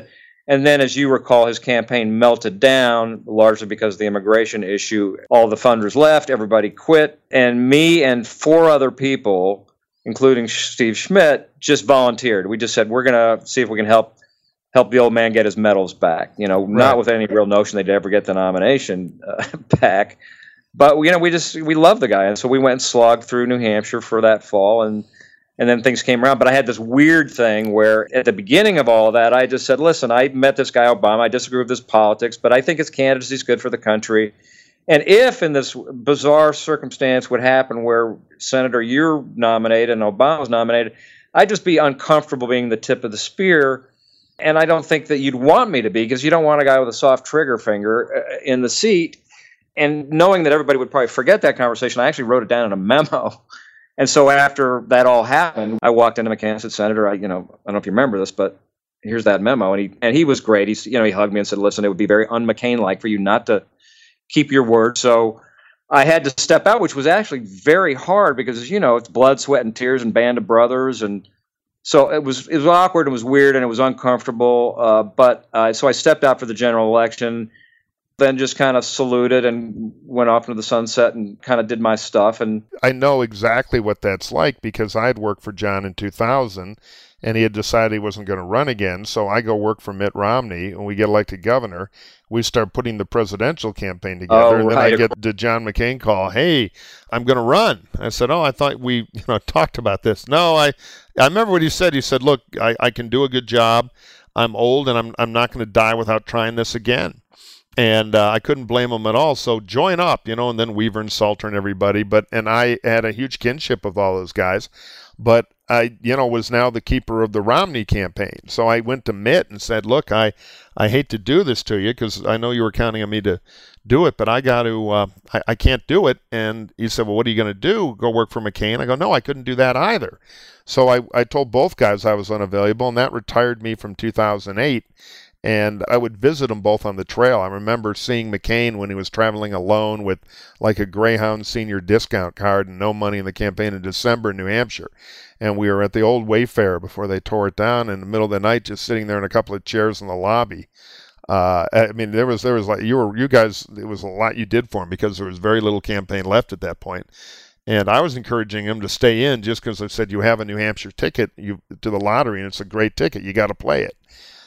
And then, as you recall, his campaign melted down, largely because of the immigration issue. All the funders left, everybody quit, and me and four other people, including Steve Schmidt, just volunteered. We just said, we're going to see if we can help help the old man get his medals back. You know, right. Not with any real notion they'd ever get the nomination uh, back. But, you know, we just, we love the guy. And so we went and slogged through New Hampshire for that fall, and And then things came around. But I had this weird thing where at the beginning of all of that, I just said, listen, I met this guy Obama. I disagree with his politics, but I think his candidacy is good for the country. And if in this bizarre circumstance would happen where, Senator, you're nominated and Obama's nominated, I'd just be uncomfortable being the tip of the spear. And I don't think that you'd want me to be, because you don't want a guy with a soft trigger finger in the seat. And knowing that everybody would probably forget that conversation, I actually wrote it down in a memo. And so after that all happened, I walked into McCain and said, Senator, I, you know, I don't know if you remember this, but here's that memo. And he and he was great. He's, you know, he hugged me and said, listen, it would be very un-McCain-like for you not to keep your word. So I had to step out, which was actually very hard because, you know, it's blood, sweat, and tears and Band of Brothers. And so it was it was awkward, it was weird, and it was uncomfortable. Uh, but uh, so I stepped out for the general election, then just kind of saluted and went off into the sunset and kind of did my stuff. And I know exactly what that's like because I had worked for John in two thousand, and he had decided he wasn't going to run again. So I go work for Mitt Romney, and we get elected governor. We start putting the presidential campaign together, oh, and then right. I get the John McCain call, hey, I'm going to run. I said, oh, I thought we you know talked about this. No, I I remember what he said. He said, look, I, I can do a good job. I'm old, and I'm I'm not going to die without trying this again. And uh, I couldn't blame him at all. So join up, you know, and then Weaver and Salter and everybody. But and I had a huge kinship with all those guys. But I, you know, was now the keeper of the Romney campaign. So I went to Mitt and said, look, I, I hate to do this to you because I know you were counting on me to do it, but I got to, uh, I, I can't do it. And he said, well, what are you going to do? Go work for McCain? I go, no, I couldn't do that either. So I, I told both guys I was unavailable, and that retired me from two thousand eight. And I would visit them both on the trail. I remember seeing McCain when he was traveling alone with like a Greyhound senior discount card and no money in the campaign in December in New Hampshire. And we were at the old Wayfair before they tore it down in the middle of the night, just sitting there in a couple of chairs in the lobby. Uh, I mean, there was there was like you were you guys. It was a lot you did for him because there was very little campaign left at that point. And I was encouraging him to stay in just because I said you have a New Hampshire ticket you to the lottery, and it's a great ticket. You got to play it.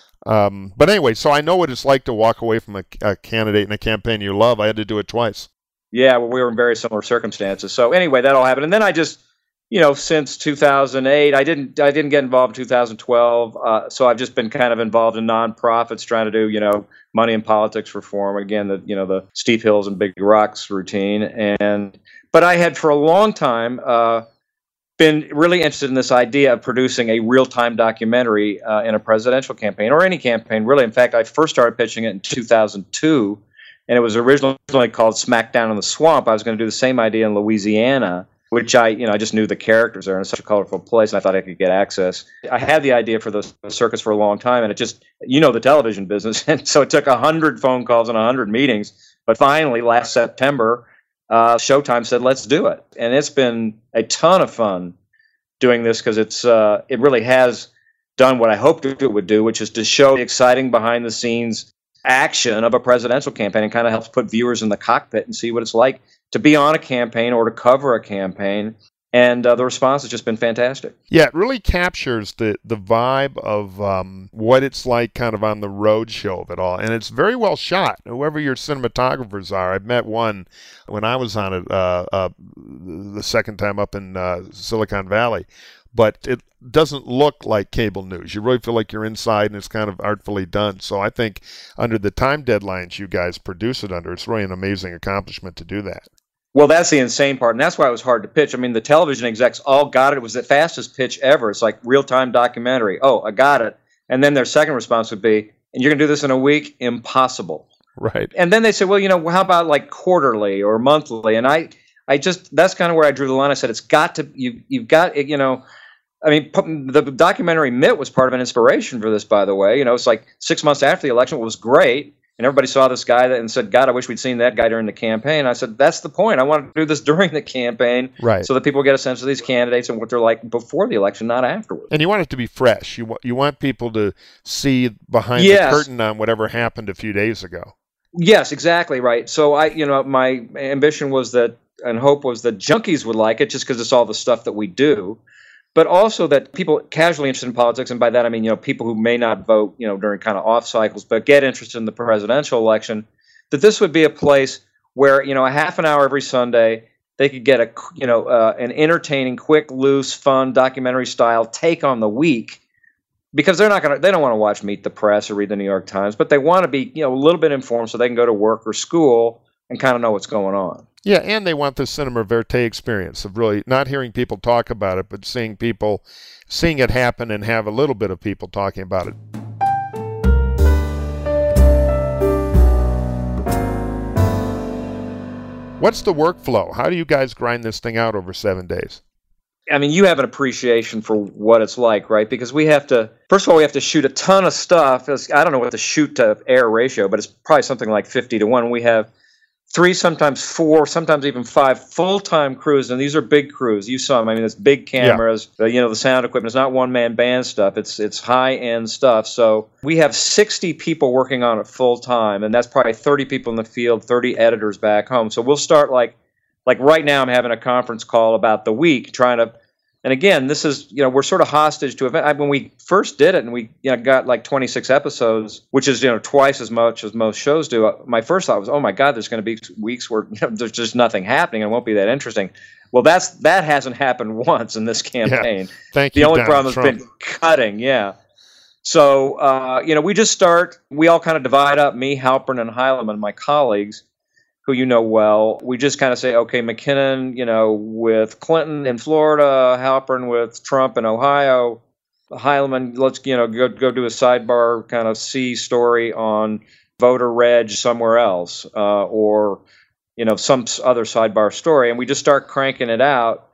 Um, but anyway, so I know what it's like to walk away from a, a candidate in a campaign you love. I had to do it twice. Yeah, well, we were in very similar circumstances. So anyway, that all happened, and then I just, you know, since two thousand eight, I didn't, I didn't get involved in two thousand twelve. Uh, so I've just been kind of involved in nonprofits, trying to do, you know, money in politics reform. Again, the, you know, the steep hills and big rocks routine, and but I had for a long time. Uh, been really interested in this idea of producing a real-time documentary uh, in a presidential campaign or any campaign, really. In fact, I first started pitching it in two thousand two, and it was originally called Smackdown in the Swamp. I was going to do the same idea in Louisiana, which I, you know, I just knew the characters there, and it's such a colorful place, and I thought I could get access. I had the idea for the circus for a long time, and it just, you know, the television business, and so it took one hundred phone calls and one hundred meetings, but finally, last September, Uh, Showtime said, let's do it. And it's been a ton of fun doing this because it's uh, it really has done what I hoped it would do, which is to show the exciting behind-the-scenes action of a presidential campaign and kind of helps put viewers in the cockpit and see what it's like to be on a campaign or to cover a campaign. And uh, the response has just been fantastic. Yeah, it really captures the, the vibe of um, what it's like kind of on the road show of it all. And it's very well shot. Whoever your cinematographers are, I've met one when I was on it uh, uh, the second time up in uh, Silicon Valley. But it doesn't look like cable news. You really feel like you're inside, and it's kind of artfully done. So I think under the time deadlines you guys produce it under, it's really an amazing accomplishment to do that. Well, that's the insane part, and that's why it was hard to pitch. I mean, the television execs all got it. It was the fastest pitch ever. It's like real-time documentary. Oh, I got it. And then their second response would be, and you're going to do this in a week? Impossible. Right. And then they said, well, you know, how about like quarterly or monthly? And I, I just, that's kind of where I drew the line. I said, it's got to, you, you've got, you know, I mean, the documentary Mitt was part of an inspiration for this, by the way. You know, it's like six months after the election, it was great. And everybody saw this guy that, and said, God, I wish we'd seen that guy during the campaign. I said, that's the point. I want to do this during the campaign right. so that people get a sense of these candidates and what they're like before the election, not afterwards. And you want it to be fresh. You want, you want people to see behind yes. the curtain on whatever happened a few days ago. Yes, exactly right. So I, you know, my ambition was that, and hope was that junkies would like it just because it's all the stuff that we do. But also that people casually interested in politics, and by that I mean, you know, people who may not vote, you know, during kind of off cycles, but get interested in the presidential election, that this would be a place where, you know, a half an hour every Sunday, they could get a, you know, uh, an entertaining, quick, loose, fun, documentary style take on the week, because they're not going to, they don't want to watch Meet the Press or read the New York Times, but they want to be, you know, a little bit informed so they can go to work or school and kind of know what's going on. Yeah, and they want the cinema verite experience of really not hearing people talk about it, but seeing people, seeing it happen and have a little bit of people talking about it. What's the workflow? How do you guys grind this thing out over seven days? I mean, you have an appreciation for what it's like, right? Because we have to, first of all, we have to shoot a ton of stuff. I don't know what the shoot to air ratio, but it's probably something like fifty to one. We have three, sometimes four, sometimes even five full-time crews, and these are big crews. You saw them. I mean, it's big cameras. Yeah. Uh, you know, the sound equipment is not one-man band stuff. It's it's high-end stuff. So we have sixty people working on it full-time, and that's probably thirty people in the field, thirty editors back home. So we'll start like like right now. I'm having a conference call about the week, trying to. And again, this is, you know, we're sort of hostage to event. I, when we first did it and we you know, got like twenty-six episodes, which is, you know, twice as much as most shows do, my first thought was, oh my God, there's going to be weeks where you know, there's just nothing happening and it won't be that interesting. Well, that's that hasn't happened once in this campaign. Yeah. Thank the you, only Donald problem Trump. has been cutting, yeah. So, uh, you know, we just start, we all kind of divide up, me, Halpern, and Heilemann, my colleagues, who you know well. We just kind of say, okay, McKinnon, you know, with Clinton in Florida, Halpern with Trump in Ohio, Heilemann, let's, you know, go go do a sidebar kind of C story on voter reg somewhere else, uh, or, you know, some other sidebar story. And we just start cranking it out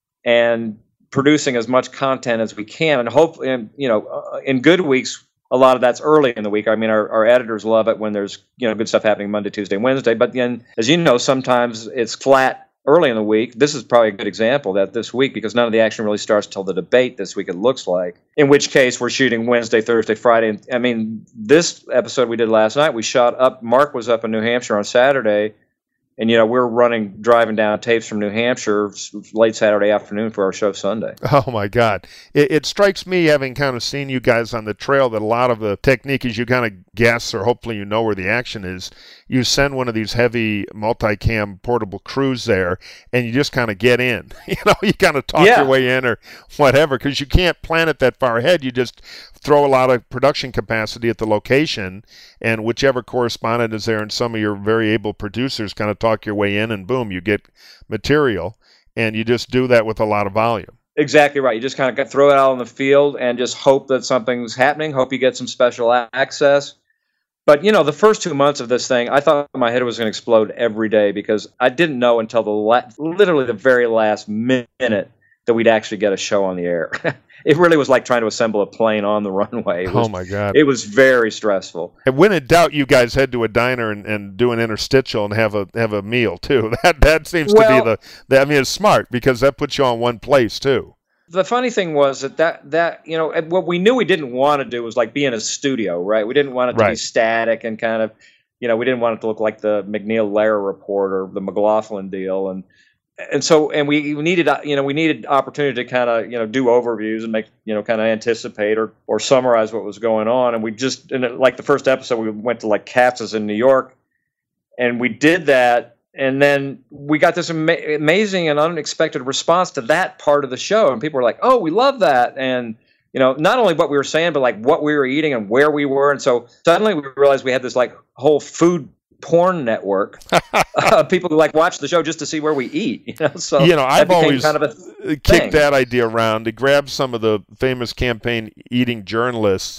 and producing as much content as we can. And hopefully, and, you know, uh, in good weeks, a lot of that's early in the week. I mean, our, our editors love it when there's, you know, good stuff happening Monday, Tuesday, Wednesday. But then, as you know, sometimes it's flat early in the week. This is probably a good example of that this week, because none of the action really starts till the debate this week, it looks like. In which case, we're shooting Wednesday, Thursday, Friday. And, I mean, this episode we did last night, we shot up, Mark was up in New Hampshire on Saturday. And, you know, we're running, driving down tapes from New Hampshire late Saturday afternoon for our show Sunday. Oh, my God. It, it strikes me, having kind of seen you guys on the trail, that a lot of the technique is you kind of guess, or hopefully you know where the action is. You send one of these heavy multicam portable crews there, and you just kind of get in. You know, you kind of talk yeah. your way in or whatever, because you can't plan it that far ahead. You just throw a lot of production capacity at the location, and whichever correspondent is there and some of your very able producers kind of talk your way in, and boom, you get material, and you just do that with a lot of volume. Exactly right. You just kind of throw it out on the field and just hope that something's happening, hope you get some special access. But, you know, the first two months of this thing, I thought my head was going to explode every day, because I didn't know until the la- literally the very last minute that we'd actually get a show on the air. It really was like trying to assemble a plane on the runway. It was, oh, my God. It was very stressful. And when in doubt, you guys head to a diner and, and do an interstitial and have a have a meal, too. That that seems well, to be the, the – I mean, it's smart, because that puts you on one place, too. The funny thing was that, that, that you know, what we knew we didn't want to do was like be in a studio, right? We didn't want it to right. be static and kind of, you know, we didn't want it to look like the McNeil-Lehrer report or the McLaughlin deal. And and so, and we needed, you know, we needed opportunity to kind of, you know, do overviews and make, you know, kind of anticipate or, or summarize what was going on. And we just, in it, like the first episode, we went to like Katz's in New York, and we did that. And then we got this ama- amazing and unexpected response to that part of the show. And people were like, oh, we love that. And, you know, not only what we were saying, but like what we were eating and where we were. And so suddenly we realized we had this like whole food porn network. uh, people who like watch the show just to see where we eat. You know, so you know, I've always kind of a kicked thing. that idea around to grab some of the famous campaign eating journalists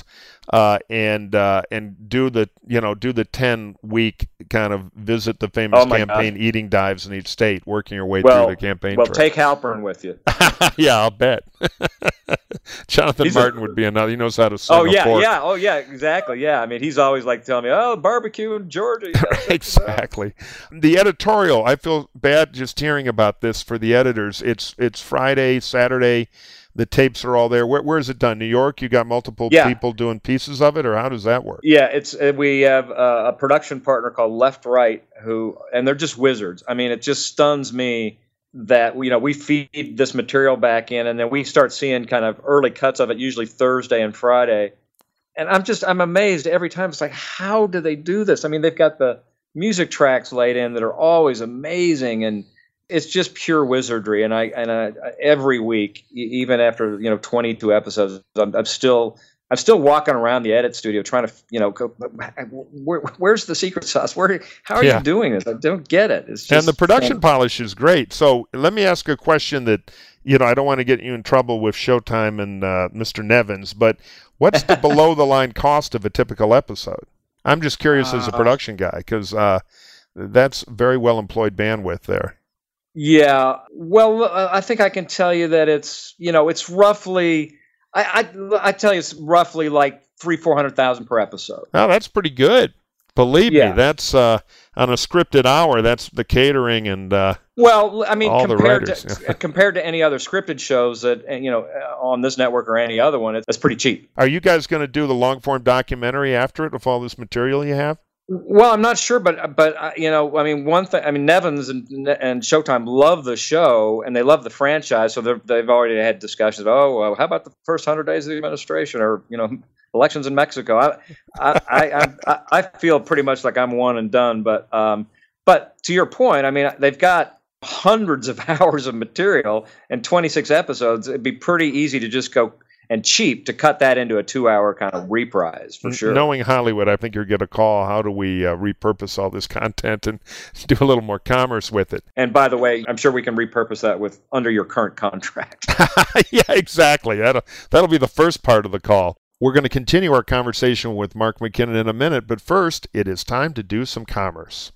uh, and uh, and do the you know do the ten week kind of visit the famous Oh, my campaign God. eating dives in each state, working your way Well, through the campaign well, trail. take Halpern with you. Yeah, I'll bet. Jonathan He's a- Martin would be another. He knows how to swing Oh a yeah, fork. yeah, oh yeah, exactly. Yeah, I mean, he's always like telling me, "Oh, barbecue in Georgia." You gotta check this out." Exactly. The editorial, I feel bad just hearing about this for the editors. It's it's Friday, Saturday. The tapes are all there. Where, where is it done? New York? You got multiple Yeah. people doing pieces of it, or how does that work? Yeah, it's uh, we have uh, a production partner called Left Right, who and they're just wizards. I mean, it just stuns me that you know we feed this material back in, and then we start seeing kind of early cuts of it, usually Thursday and Friday. And I'm just I'm amazed every time. It's like, how do they do this? I mean, they've got the music tracks laid in that are always amazing, and it's just pure wizardry. And I and I, every week, e- even after you know twenty-two episodes, I'm, I'm still I'm still walking around the edit studio trying to you know go, where, where's the secret sauce? Where how are Yeah. you doing this? I don't get it. It's just And the production fun. polish is great. So let me ask a question that, you know, I don't want to get you in trouble with Showtime and uh, Mister Nevins, but what's the below the line cost of a typical episode? I'm just curious as a Uh, production guy, because uh, that's very well employed bandwidth there. Yeah, well, uh, I think I can tell you that it's you know it's roughly I I, I tell you it's roughly like three four hundred thousand per episode. Oh, that's pretty good. Believe Yeah. me, that's uh, on a scripted hour. That's the catering and uh, Well, I mean, all the compared writers. to compared to any other scripted shows that uh, you know uh, on this network or any other one, it's, it's pretty cheap. Are you guys going to do the long form documentary after it with all this material you have? Well, I'm not sure, but but uh, you know, I mean, one thing, I mean, Nevins and and Showtime love the show and they love the franchise, so they're- they've already had discussions. Oh, well, how about the first hundred days of the administration, or you know, elections in Mexico? I I I, I, I feel pretty much like I'm one and done, but um, but to your point, I mean, they've got hundreds of hours of material and twenty-six episodes. It'd be pretty easy to just go and cheap to cut that into a two-hour kind of reprise for sure. Knowing Hollywood, I think you'll get a call. How do we uh, repurpose all this content and do a little more commerce with it? And by the way, I'm sure we can repurpose that with under your current contract. Yeah, exactly. That'll, that'll be the first part of the call. We're going to continue our conversation with Mark McKinnon in a minute, but first, it is time to do some commerce.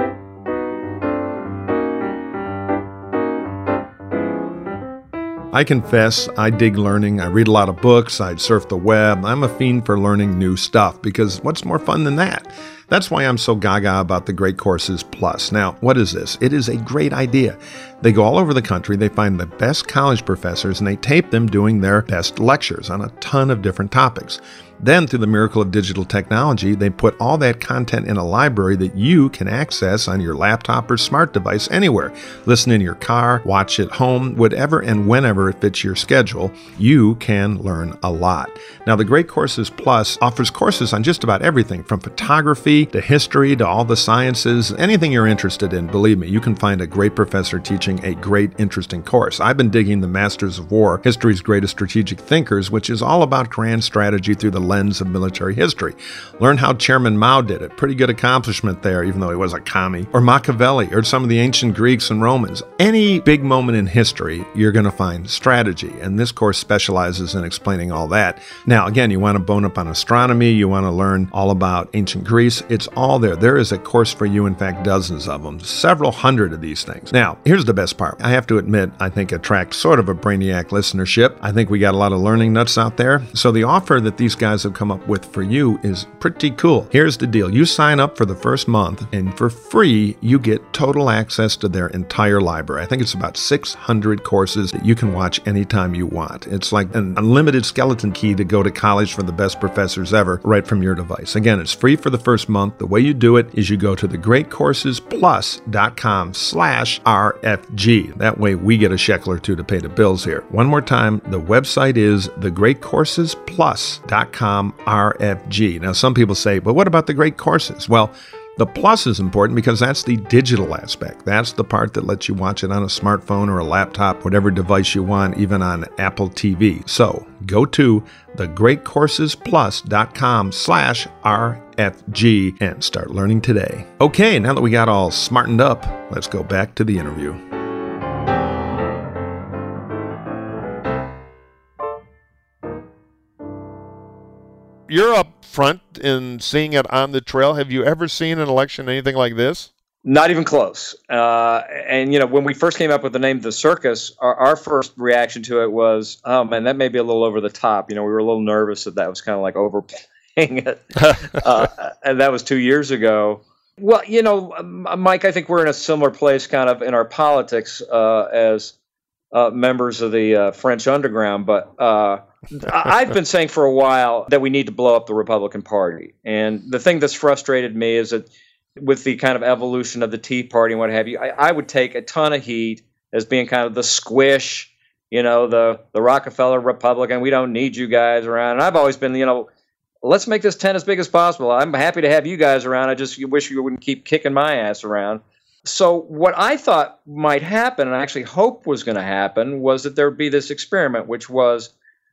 I confess, I dig learning. I read a lot of books. I surf the web. I'm a fiend for learning new stuff because what's more fun than that? That's why I'm so gaga about the Great Courses Plus. Now, what is this? It is a great idea. They go all over the country, they find the best college professors, and they tape them doing their best lectures on a ton of different topics. Then, through the miracle of digital technology, they put all that content in a library that you can access on your laptop or smart device anywhere. Listen in your car, watch at home, whatever and whenever it fits your schedule, you can learn a lot. Now, the Great Courses Plus offers courses on just about everything from photography to history to all the sciences. Anything you're interested in, believe me, you can find a great professor teaching a great, interesting course. I've been digging the Masters of War, History's Greatest Strategic Thinkers, which is all about grand strategy through the lens of military history. Learn how Chairman Mao did it. Pretty good accomplishment there, even though he was a commie. Or Machiavelli, or some of the ancient Greeks and Romans. Any big moment in history, you're going to find strategy, and this course specializes in explaining all that. Now, again, you want to bone up on astronomy, you want to learn all about ancient Greece, it's all there. There is a course for you, in fact, dozens of them, several hundred of these things. Now, here's the best part. I have to admit, I think attract sort of a brainiac listenership. I think we got a lot of learning nuts out there. So the offer that these guys have come up with for you is pretty cool. Here's the deal. You sign up for the first month, and for free, you get total access to their entire library. I think it's about six hundred courses that you can watch anytime you want. It's like an unlimited skeleton key to go to college for the best professors ever, right from your device. Again, it's free for the first month. The way you do it is you go to the great courses plus dot com slash R F G. That way we get a shekel or two to pay the bills here. One more time, the website is the great courses plus dot com R F G. Now, some people say, but what about the Great Courses? Well, the plus is important because that's the digital aspect. That's the part that lets you watch it on a smartphone or a laptop, whatever device you want, even on Apple T V. So go to the great courses plus dot com slash R F G and start learning today. Okay, now that we got all smartened up, let's go back to the interview. you're up front in seeing it on the trail. Have you ever seen an election anything like this? Not even close. Uh, and, you know, when we first came up with the name The Circus, our, our first reaction to it was, oh, man, that may be a little over the top. You know, we were a little nervous that that was kind of like overplaying it. uh, and that was two years ago. Well, you know, Mike, I think we're in a similar place kind of in our politics uh, as uh, members of the uh, French underground. But uh, I've been saying for a while that we need to blow up the Republican Party. And the thing that's frustrated me is that with the kind of evolution of the Tea Party and what have you, I, I would take a ton of heat as being kind of the squish, you know, the, the Rockefeller Republican. We don't need you guys around. And I've always been, you know, let's make this tent as big as possible. I'm happy to have you guys around. I just wish you wouldn't keep kicking my ass around. So what I thought might happen, and I actually hope was going to happen, was that there would be this experiment, which was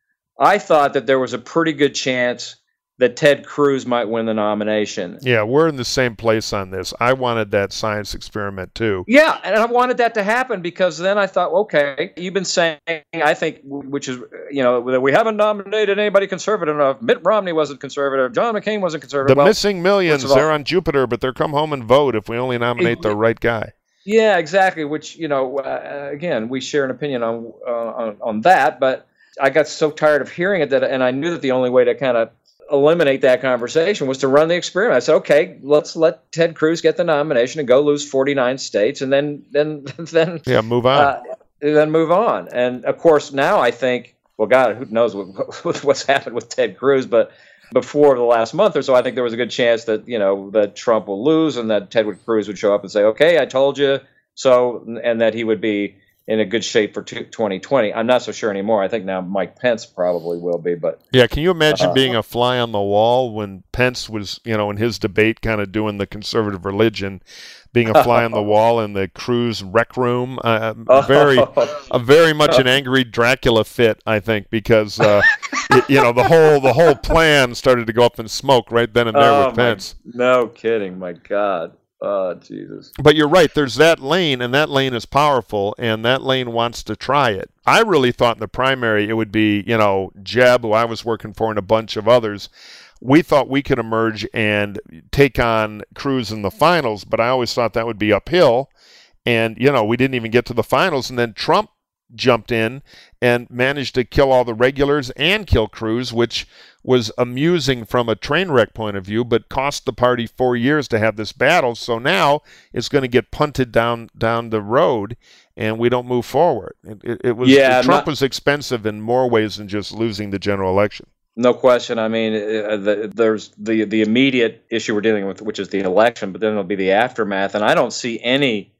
I thought that there was a pretty good chance that Ted Cruz might win the nomination. Yeah, we're in the same place on this. I wanted that science experiment too. Yeah, and I wanted that to happen because then I thought, okay, you've been saying, I think, which is, you know, that we haven't nominated anybody conservative enough. Mitt Romney wasn't conservative. John McCain wasn't conservative. The well, missing millions, all, they're on Jupiter, but they're come home and vote if we only nominate it, the right guy. Yeah, exactly, which, you know, uh, again, we share an opinion on, uh, on on that, but I got so tired of hearing it that, and I knew that the only way to kind of eliminate that conversation was to run the experiment. I said, okay, let's let Ted Cruz get the nomination and go lose forty-nine states, and then then then yeah, move on. Uh, then move on. And of course, now I think, well, God, who knows what, what's happened with Ted Cruz? But before the last month or so, I think there was a good chance that you know that Trump will lose, and that Ted Cruz would show up and say, okay, I told you so, and that he would be in a good shape for twenty twenty. I'm not so sure anymore. I think now Mike Pence probably will be. But yeah, can you imagine uh, being a fly on the wall when Pence was, you know, in his debate kind of doing the conservative religion, being a fly on the wall in the Cruz rec room? Uh, very, a very much an angry Dracula fit, I think, because uh, it, you know the whole the whole plan started to go up in smoke right then and there oh with Pence. My, no kidding, my God. Oh, Jesus. But you're right. There's that lane, and that lane is powerful, and that lane wants to try it. I really thought in the primary it would be, you know, Jeb, who I was working for, and a bunch of others. We thought we could emerge and take on Cruz in the finals, but I always thought that would be uphill. And, you know, we didn't even get to the finals, and then Trump jumped in and managed to kill all the regulars and kill Cruz, which was amusing from a train wreck point of view, but cost the party four years to have this battle. So now it's going to get punted down down the road, and we don't move forward. It, it, it was yeah, Trump not, was expensive in more ways than just losing the general election. No question. I mean, uh, the, there's the the immediate issue we're dealing with, which is the election, but then there'll be the aftermath, and I don't see any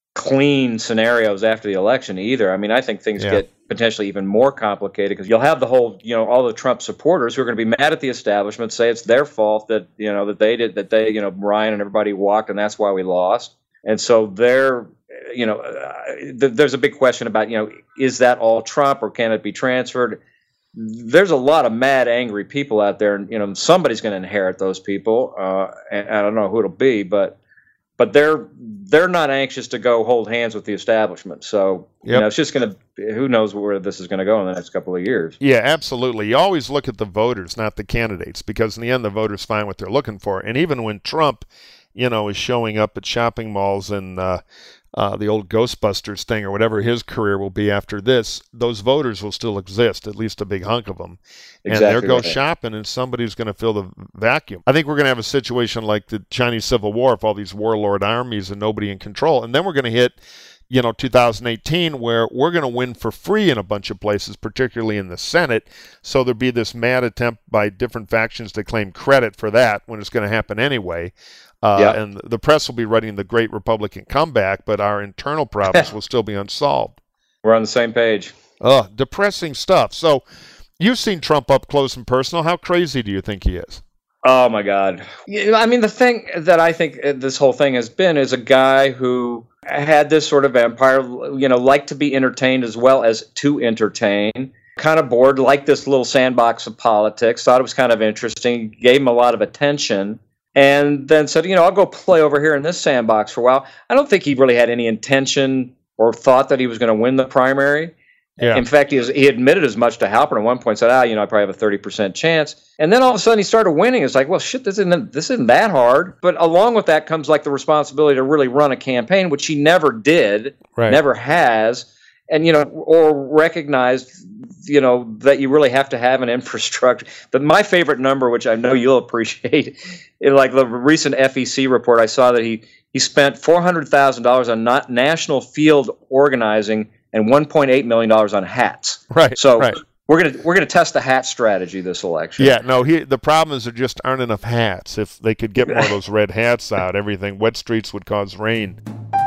clean scenarios after the election either. I mean, I think things yeah. get potentially even more complicated because you'll have the whole, you know, all the Trump supporters who are going to be mad at the establishment, say it's their fault that, you know, that they did, that they, you know, Ryan and everybody walked and that's why we lost. And so they're, you know, uh, th- there's a big question about, you know, is that all Trump or can it be transferred? There's a lot of mad, angry people out there, and, you know, somebody's going to inherit those people. Uh, and I don't know who it'll be, but But they're they're not anxious to go hold hands with the establishment. So yep. you know, it's just going to. Who knows where this is going to go in the next couple of years? Yeah, absolutely. You always look at the voters, not the candidates, because in the end, the voters find what they're looking for. And even when Trump, you know, is showing up at shopping malls and uh, uh, the old Ghostbusters thing or whatever his career will be after this, those voters will still exist, at least a big hunk of them. Exactly and they'll go right. shopping, and somebody's going to fill the vacuum. I think we're going to have a situation like the Chinese Civil War, if all these warlord armies and nobody in control. And then we're going to hit, you know, two thousand eighteen, where we're going to win for free in a bunch of places, particularly in the Senate. So there'll be this mad attempt by different factions to claim credit for that when it's going to happen anyway. Uh, yep. And the press will be writing the great Republican comeback, but our internal problems will still be unsolved. We're on the same page. Oh, depressing stuff. So you've seen Trump up close and personal. How crazy do you think he is? Oh, my God. I mean, the thing that I think this whole thing has been is a guy who had this sort of empire, you know, liked to be entertained as well as to entertain, kind of bored, liked this little sandbox of politics, thought it was kind of interesting, gave him a lot of attention, and then said, you know, I'll go play over here in this sandbox for a while. I don't think he really had any intention or thought that he was going to win the primary. Yeah. In fact, he, was, he admitted as much to Halpern at one point, said, ah, you know, I probably have a thirty percent chance. And then all of a sudden he started winning. It's like, well, shit, this isn't, this isn't that hard. But along with that comes like the responsibility to really run a campaign, which he never did, Right. never has. And, you know, or recognized, you know, that you really have to have an infrastructure. But my favorite number, which I know you'll appreciate, in like the recent F E C report, I saw that he, he spent four hundred thousand dollars on not national field organizing and one point eight million dollars on hats. Right. So right. we're gonna we're gonna test the hat strategy this election. Yeah, no. He, the problem is there just aren't enough hats. If they could get more of those red hats out, everything. Wet streets would cause rain.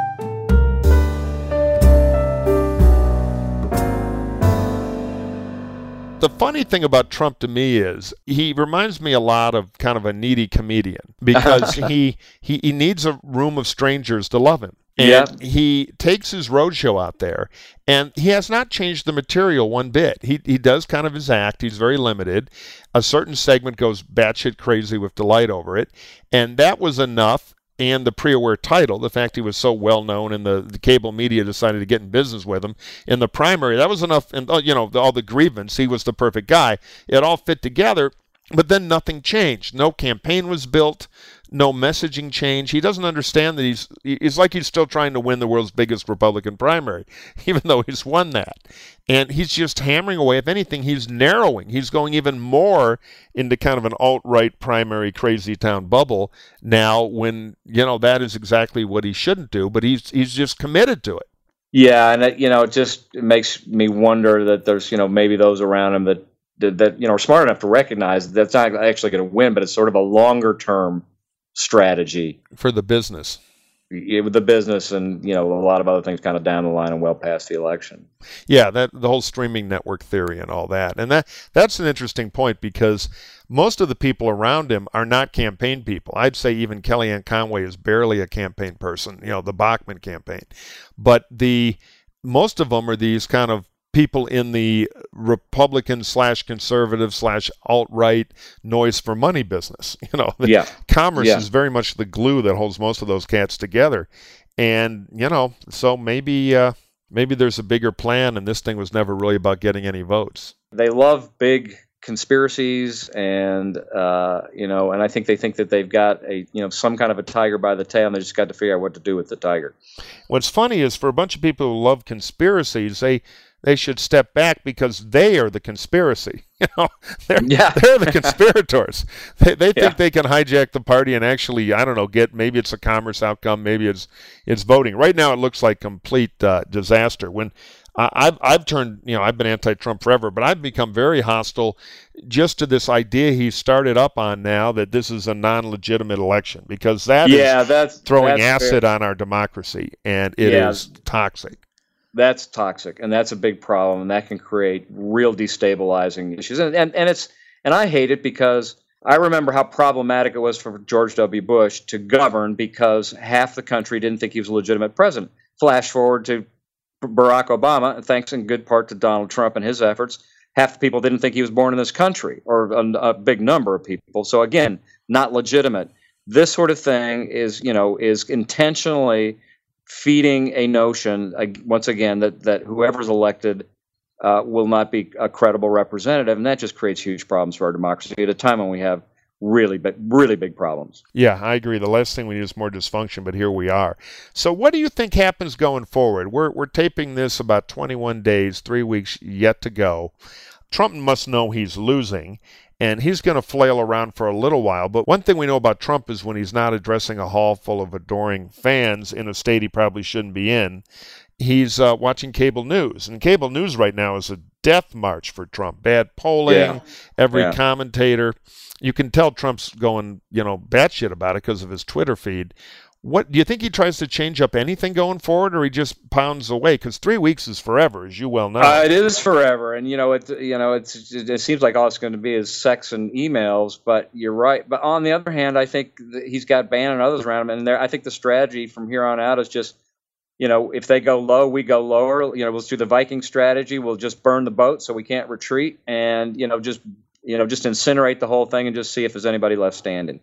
The funny thing about Trump to me is he reminds me a lot of kind of a needy comedian because he, he he needs a room of strangers to love him. And yeah. he takes his roadshow out there, and he has not changed the material one bit. He he does kind of his act. He's very limited. A certain segment goes batshit crazy with delight over it, and that was enough. And the pre-aware title, the fact he was so well known and the, the cable media decided to get in business with him in the primary, that was enough. And you know, all the grievance, he was the perfect guy. It all fit together, but then nothing changed. No campaign was built. No messaging change. He doesn't understand that he's, it's like he's still trying to win the world's biggest Republican primary, even though he's won that. And he's just hammering away. If anything, he's narrowing. He's going even more into kind of an alt-right primary crazy town bubble now when, you know, that is exactly what he shouldn't do, but he's he's just committed to it. Yeah, and it, you know, it just it makes me wonder that there's, you know, maybe those around him that, that, that you know, are smart enough to recognize that's not actually going to win, but it's sort of a longer-term strategy for the business, yeah, with the business, and you know a lot of other things kind of down the line and well past the election. Yeah, that the whole streaming network theory and all that, and that that's an interesting point because most of the people around him are not campaign people. I'd say even Kellyanne Conway is barely a campaign person. You know, the Bachmann campaign, but the most of them are these kind of people in the Republican slash conservative slash alt-right noise for money business. You know, yeah. commerce yeah. is very much the glue that holds most of those cats together. And, you know, so maybe uh, maybe there's a bigger plan and this thing was never really about getting any votes. They love big conspiracies and, uh, you know, and I think they think that they've got a, you know, some kind of a tiger by the tail and they just got to figure out what to do with the tiger. What's funny is for a bunch of people who love conspiracies, they They should step back because they are the conspiracy. You know, they're, yeah. they're the conspirators. They, they think yeah. they can hijack the party and actually, I don't know, get maybe it's a commerce outcome, maybe it's it's voting. Right now, it looks like complete uh, disaster. When uh, I've I've turned, you know, I've been anti-Trump forever, but I've become very hostile just to this idea he started up on now that this is a non-legitimate election because that yeah, is that's, throwing that's acid fair. on our democracy, and it yeah. is toxic. That's toxic, and that's a big problem, and that can create real destabilizing issues. And, and and it's and I hate it because I remember how problematic it was for George W. Bush to govern because half the country didn't think he was a legitimate president. Flash forward to Barack Obama, and thanks in good part to Donald Trump and his efforts, half the people didn't think he was born in this country, or a, a big number of people. So again, not legitimate. This sort of thing is, you know, is intentionally feeding a notion, uh, once again, that, that whoever's elected uh, will not be a credible representative, and that just creates huge problems for our democracy at a time when we have really big, really big problems. Yeah, I agree. The last thing we need is more dysfunction, but here we are. So what do you think happens going forward? We're we're taping this about twenty-one days, three weeks yet to go. Trump must know he's losing, and he's going to flail around for a little while. But one thing we know about Trump is when he's not addressing a hall full of adoring fans in a state he probably shouldn't be in, he's uh, watching cable news. And cable news right now is a death march for Trump. Bad polling, yeah. every yeah. commentator. You can tell Trump's going, you know, batshit about it because of his Twitter feed. What do you think he tries to change up anything going forward, or he just pounds away? Because three weeks is forever, as you well know. Uh, it is forever, and you know, it you know, it's it seems like all it's going to be is sex and emails. But you're right. But on the other hand, I think he's got Bannon and others around him, and there, I think the strategy from here on out is just, you know, if they go low, we go lower. You know, we'll do the Viking strategy. We'll just burn the boat so we can't retreat, and you know, just you know, just incinerate the whole thing and just see if there's anybody left standing.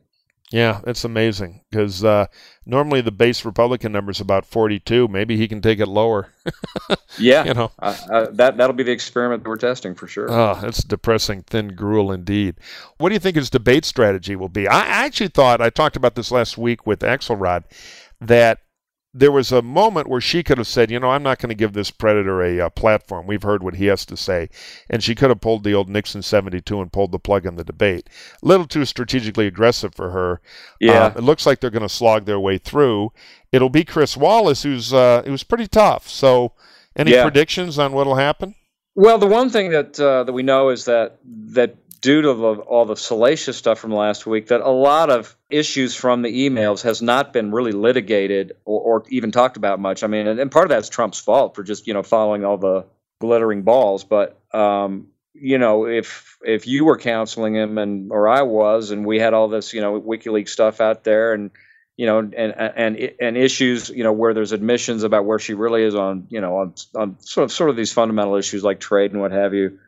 Yeah, it's amazing because uh, normally the base Republican number is about forty-two. Maybe he can take it lower. Yeah, you know uh, uh, that that'll be the experiment that we're testing for sure. Oh, it's depressing, thin gruel indeed. What do you think his debate strategy will be? I actually thought I talked about this last week with Axelrod that there was a moment where she could have said, you know, I'm not going to give this predator a uh, platform. We've heard what he has to say. And she could have pulled the old Nixon seventy-two and pulled the plug in the debate. A little too strategically aggressive for her. Yeah. Um, it looks like they're going to slog their way through. It'll be Chris Wallace, who's uh, who's pretty tough. So any Yeah. predictions on what will happen? Well, the one thing that uh, that we know is that that due to the, all the salacious stuff from last week, that a lot of issues from the emails has not been really litigated or, or even talked about much. I mean, and, and part of that's Trump's fault for just, you know, following all the glittering balls. But, um, you know, if if you were counseling him and or I was, and we had all this, you know, WikiLeaks stuff out there and, you know, and and and issues, you know, where there's admissions about where she really is on, you know, on, on sort of sort of these fundamental issues like trade and what have you.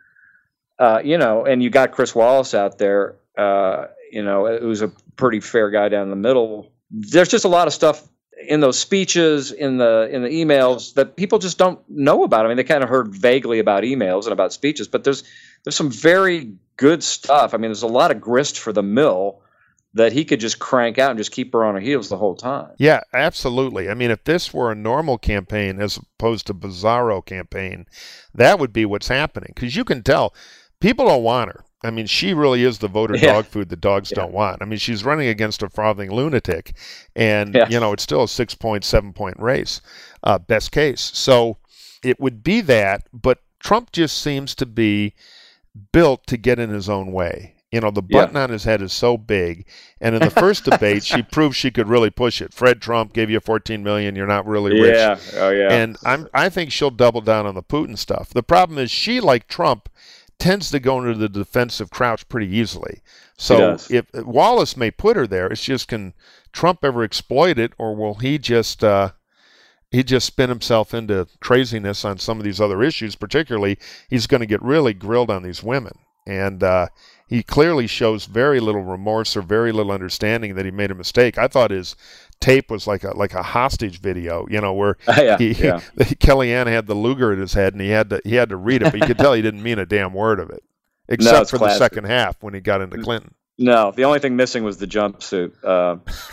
Uh, you know, and you got Chris Wallace out there, uh, you know, who's a pretty fair guy down the middle. There's just a lot of stuff in those speeches, in the in the emails that people just don't know about. I mean, they kind of heard vaguely about emails and about speeches, but there's there's some very good stuff. I mean, there's a lot of grist for the mill that he could just crank out and just keep her on her heels the whole time. Yeah, absolutely. I mean, if this were a normal campaign as opposed to bizarro campaign, that would be what's happening. Because you can tell people don't want her. I mean, she really is the voter Yeah. dog food that dogs Yeah. don't want. I mean, she's running against a frothing lunatic, and, Yeah. you know, it's still a six-point, seven-point race, uh, best case. So it would be that, but Trump just seems to be built to get in his own way. You know, the button Yeah. on his head is so big. And in the first debate, she proved she could really push it. Fred Trump gave you fourteen million dollars. You're not really rich. Yeah. Oh, yeah. And I'm, I think she'll double down on the Putin stuff. The problem is she, like Trump, tends to go into the defensive crouch pretty easily. So does. if Wallace may put her there, it's just, can Trump ever exploit it, or will he just uh, he just spin himself into craziness on some of these other issues? Particularly, he's going to get really grilled on these women. And uh, he clearly shows very little remorse or very little understanding that he made a mistake. I thought his tape was like a like a hostage video, you know, where yeah, he, yeah. Kellyanne had the Luger in his head and he had to he had to read it, but you could tell he didn't mean a damn word of it, except it's for classic. the second half when he got into Clinton. No, the only thing missing was the jumpsuit. Uh,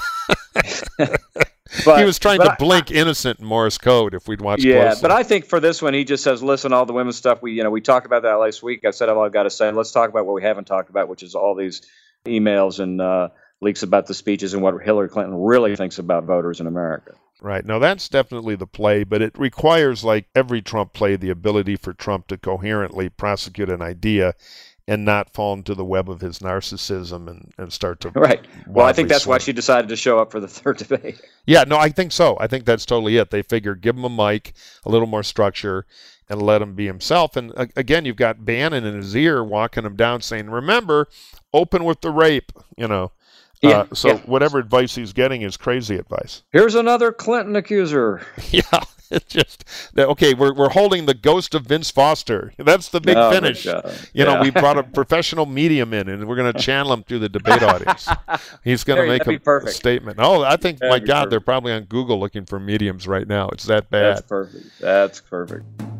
but, he was trying but to I- blink innocent in Morse code. If we'd watched Yeah, closely. but I think for this one, he just says, "Listen, all the women's stuff. We, you know, we talked about that last week. I said all I've got to say. Let's talk about what we haven't talked about, which is all these emails and uh, leaks about the speeches and what Hillary Clinton really thinks about voters in America." Right. Now, that's definitely the play, but it requires, like every Trump play, the ability for Trump to coherently prosecute an idea and not fall into the web of his narcissism and, and start to... Right. Well, I think wildly that's why swing. she decided to show up for the third debate. Yeah, no, I think so. I think that's totally it. They figure give him a mic, a little more structure, and let him be himself. And uh, again, you've got Bannon in his ear walking him down saying, remember, open with the rape, you know. Yeah, uh, so yeah. whatever advice he's getting is crazy advice. Here's another Clinton accuser. Yeah, it's just okay. We're we're holding the ghost of Vince Foster. That's the big Oh, my finish. God. You know, Yeah. we brought a professional medium in, and we're going to channel him through the debate audience. He's going to Hey, make that'd be a, a perfect. statement. Oh, I think, That'd my be God, perfect. they're probably on Google looking for mediums right now. It's that bad. That's perfect. That's perfect.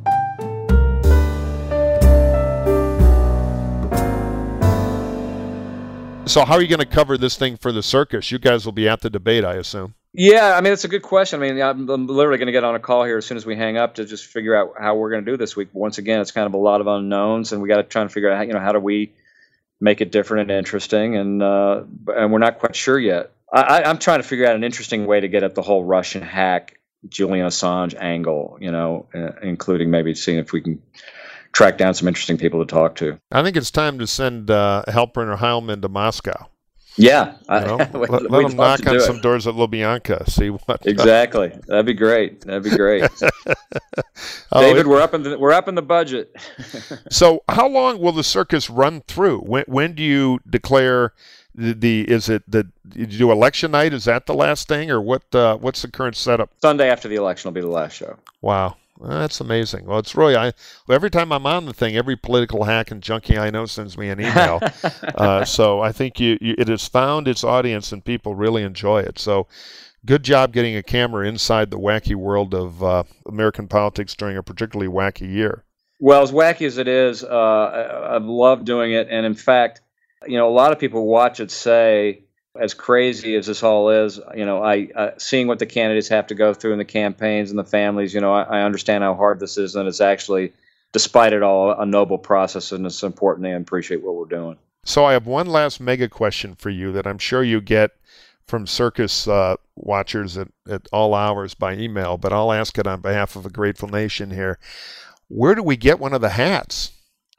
So, how are you going to cover this thing for the circus? You guys will be at the debate, I assume. Yeah, I mean, it's a good question. I mean, I'm, I'm literally going to get on a call here as soon as we hang up to just figure out how we're going to do this week. But once again, it's kind of a lot of unknowns, and we got to try and figure out, how, you know, how do we make it different and interesting, and uh, and we're not quite sure yet. I, I, I'm trying to figure out an interesting way to get at the whole Russian hack, Julian Assange angle, you know, uh, including maybe seeing if we can track down some interesting people to talk to. I think it's time to send uh, Halperin Heilman to Moscow. Yeah, I, You know? we'd- let we'd let love him knock to on do some it. doors at Lubyanka. See what. Exactly. That'd be great. That'd be great. Oh, David, it- we're up in the we're up in the budget. So, how long will the circus run through? When when do you declare the, the is it the you do election night? Is that the last thing, or what? Uh, what's the current setup? Sunday after the election will be the last show. Wow. Well, that's amazing. Well, it's really, I, every time I'm on the thing, every political hack and junkie I know sends me an email. uh, so I think you, you, it has found its audience and people really enjoy it. So good job getting a camera inside the wacky world of uh, American politics during a particularly wacky year. Well, as wacky as it is, uh, I, I've loved doing it. And in fact, you know, a lot of people watch it say, as crazy as this all is, you know, I uh, seeing what the candidates have to go through in the campaigns and the families, you know, I, I understand how hard this is, and it's actually, despite it all, a noble process, and it's important and appreciate what we're doing. So I have one last mega question for you that I'm sure you get from circus uh, watchers at, at all hours by email, but I'll ask it on behalf of a grateful nation here. Where do we get one of the hats?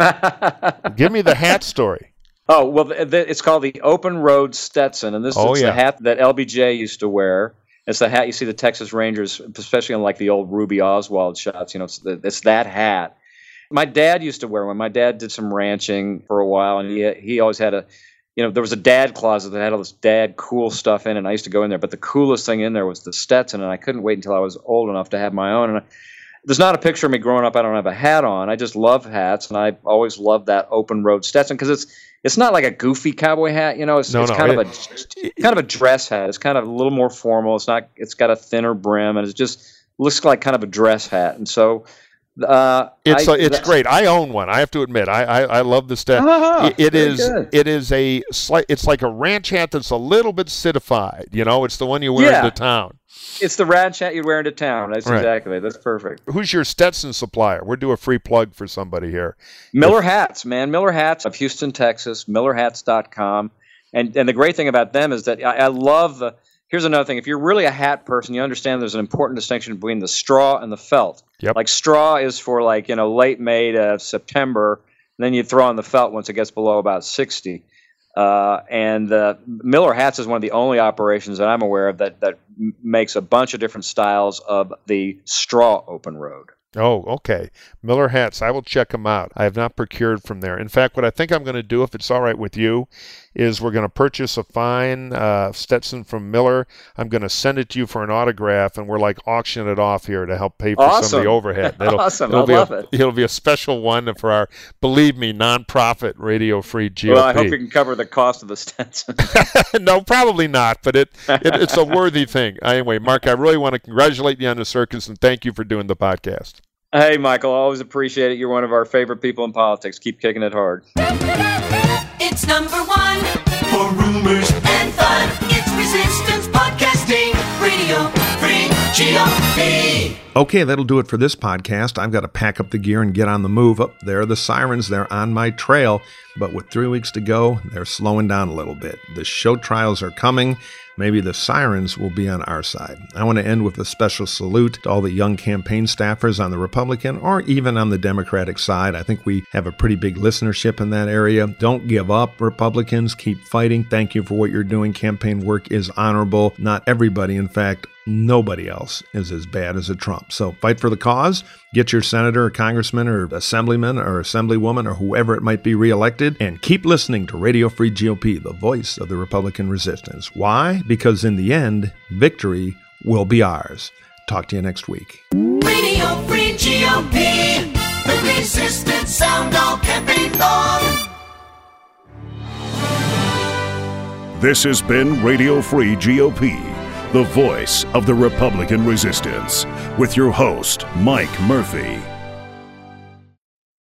Give me the hat story. Oh, well, the, the, it's called the Open Road Stetson, and this oh, is yeah. the hat that L B J used to wear. It's the hat you see the Texas Rangers, especially on like the old Ruby Oswald shots. You know, it's, the, it's that hat. My dad used to wear one. My dad did some ranching for a while, and he he always had a, you know, there was a dad closet that had all this dad cool stuff in it, and I used to go in there. But the coolest thing in there was the Stetson, and I couldn't wait until I was old enough to have my own. And I, there's not a picture of me growing up. I don't have a hat on. I just love hats, and I always loved that Open Road Stetson because it's it's not like a goofy cowboy hat. You know, it's, no, it's no, kind it, of a kind of a dress hat. It's kind of a little more formal. It's not. It's got a thinner brim, and it just looks like kind of a dress hat. And so. Uh, it's I, a, it's great. I own one. I have to admit, I I, I love the Stetson. Oh, it, it is good. it is a slight. It's like a ranch hat that's a little bit citified. You know, it's the one you wear yeah. into town. It's the ranch hat you'd wear into town. That's right. exactly it. That's perfect. Who's your Stetson supplier? We'll do a free plug for somebody here. Miller Hats, man. Miller Hats of Houston, Texas. Miller Hats dot com. And and the great thing about them is that I, I love the. Here's another thing. If you're really a hat person, you understand there's an important distinction between the straw and the felt. Yep. Like straw is for like, you know, late May to September, and then you throw on the felt once it gets below about sixty. Uh, and uh, Miller Hats is one of the only operations that I'm aware of that, that makes a bunch of different styles of the straw open road. Oh, okay. Miller Hats. I will check them out. I have not procured from there. In fact, what I think I'm going to do, if it's all right with you, is we're going to purchase a fine uh, Stetson from Miller. I'm going to send it to you for an autograph, and we're like auctioning it off here to help pay for awesome. some of the overhead. It'll, awesome. It'll I be love a, it. It'll be a special one for our, believe me, nonprofit Radio Free G O P. Well, I hope you can cover the cost of the Stetson. No, probably not, but it, it it's a worthy thing. Anyway, Mark, I really want to congratulate you on the circus, and thank you for doing the podcast. Hey, Michael, I always appreciate it. You're one of our favorite people in politics. Keep kicking it hard. It's number one for rumors and fun. It's Resistance Podcasting, Radio Free G O P. Okay, that'll do it for this podcast. I've got to pack up the gear and get on the move. Up there are the sirens. They're on my trail. But with three weeks to go, they're slowing down a little bit. The show trials are coming. Maybe the sirens will be on our side. I want to end with a special salute to all the young campaign staffers on the Republican or even on the Democratic side. I think we have a pretty big listenership in that area. Don't give up, Republicans. Keep fighting. Thank you for what you're doing. Campaign work is honorable. Not everybody, in fact, nobody else is as bad as a Trump. So fight for the cause. Get your senator or congressman or assemblyman or assemblywoman or whoever it might be reelected, and keep listening to Radio Free G O P, the voice of the Republican resistance. Why? Because in the end, victory will be ours. Talk to you next week. Radio Free G O P, the resistance sound all campaign long. This has been Radio Free G O P, the voice of the Republican resistance, with your host, Mike Murphy.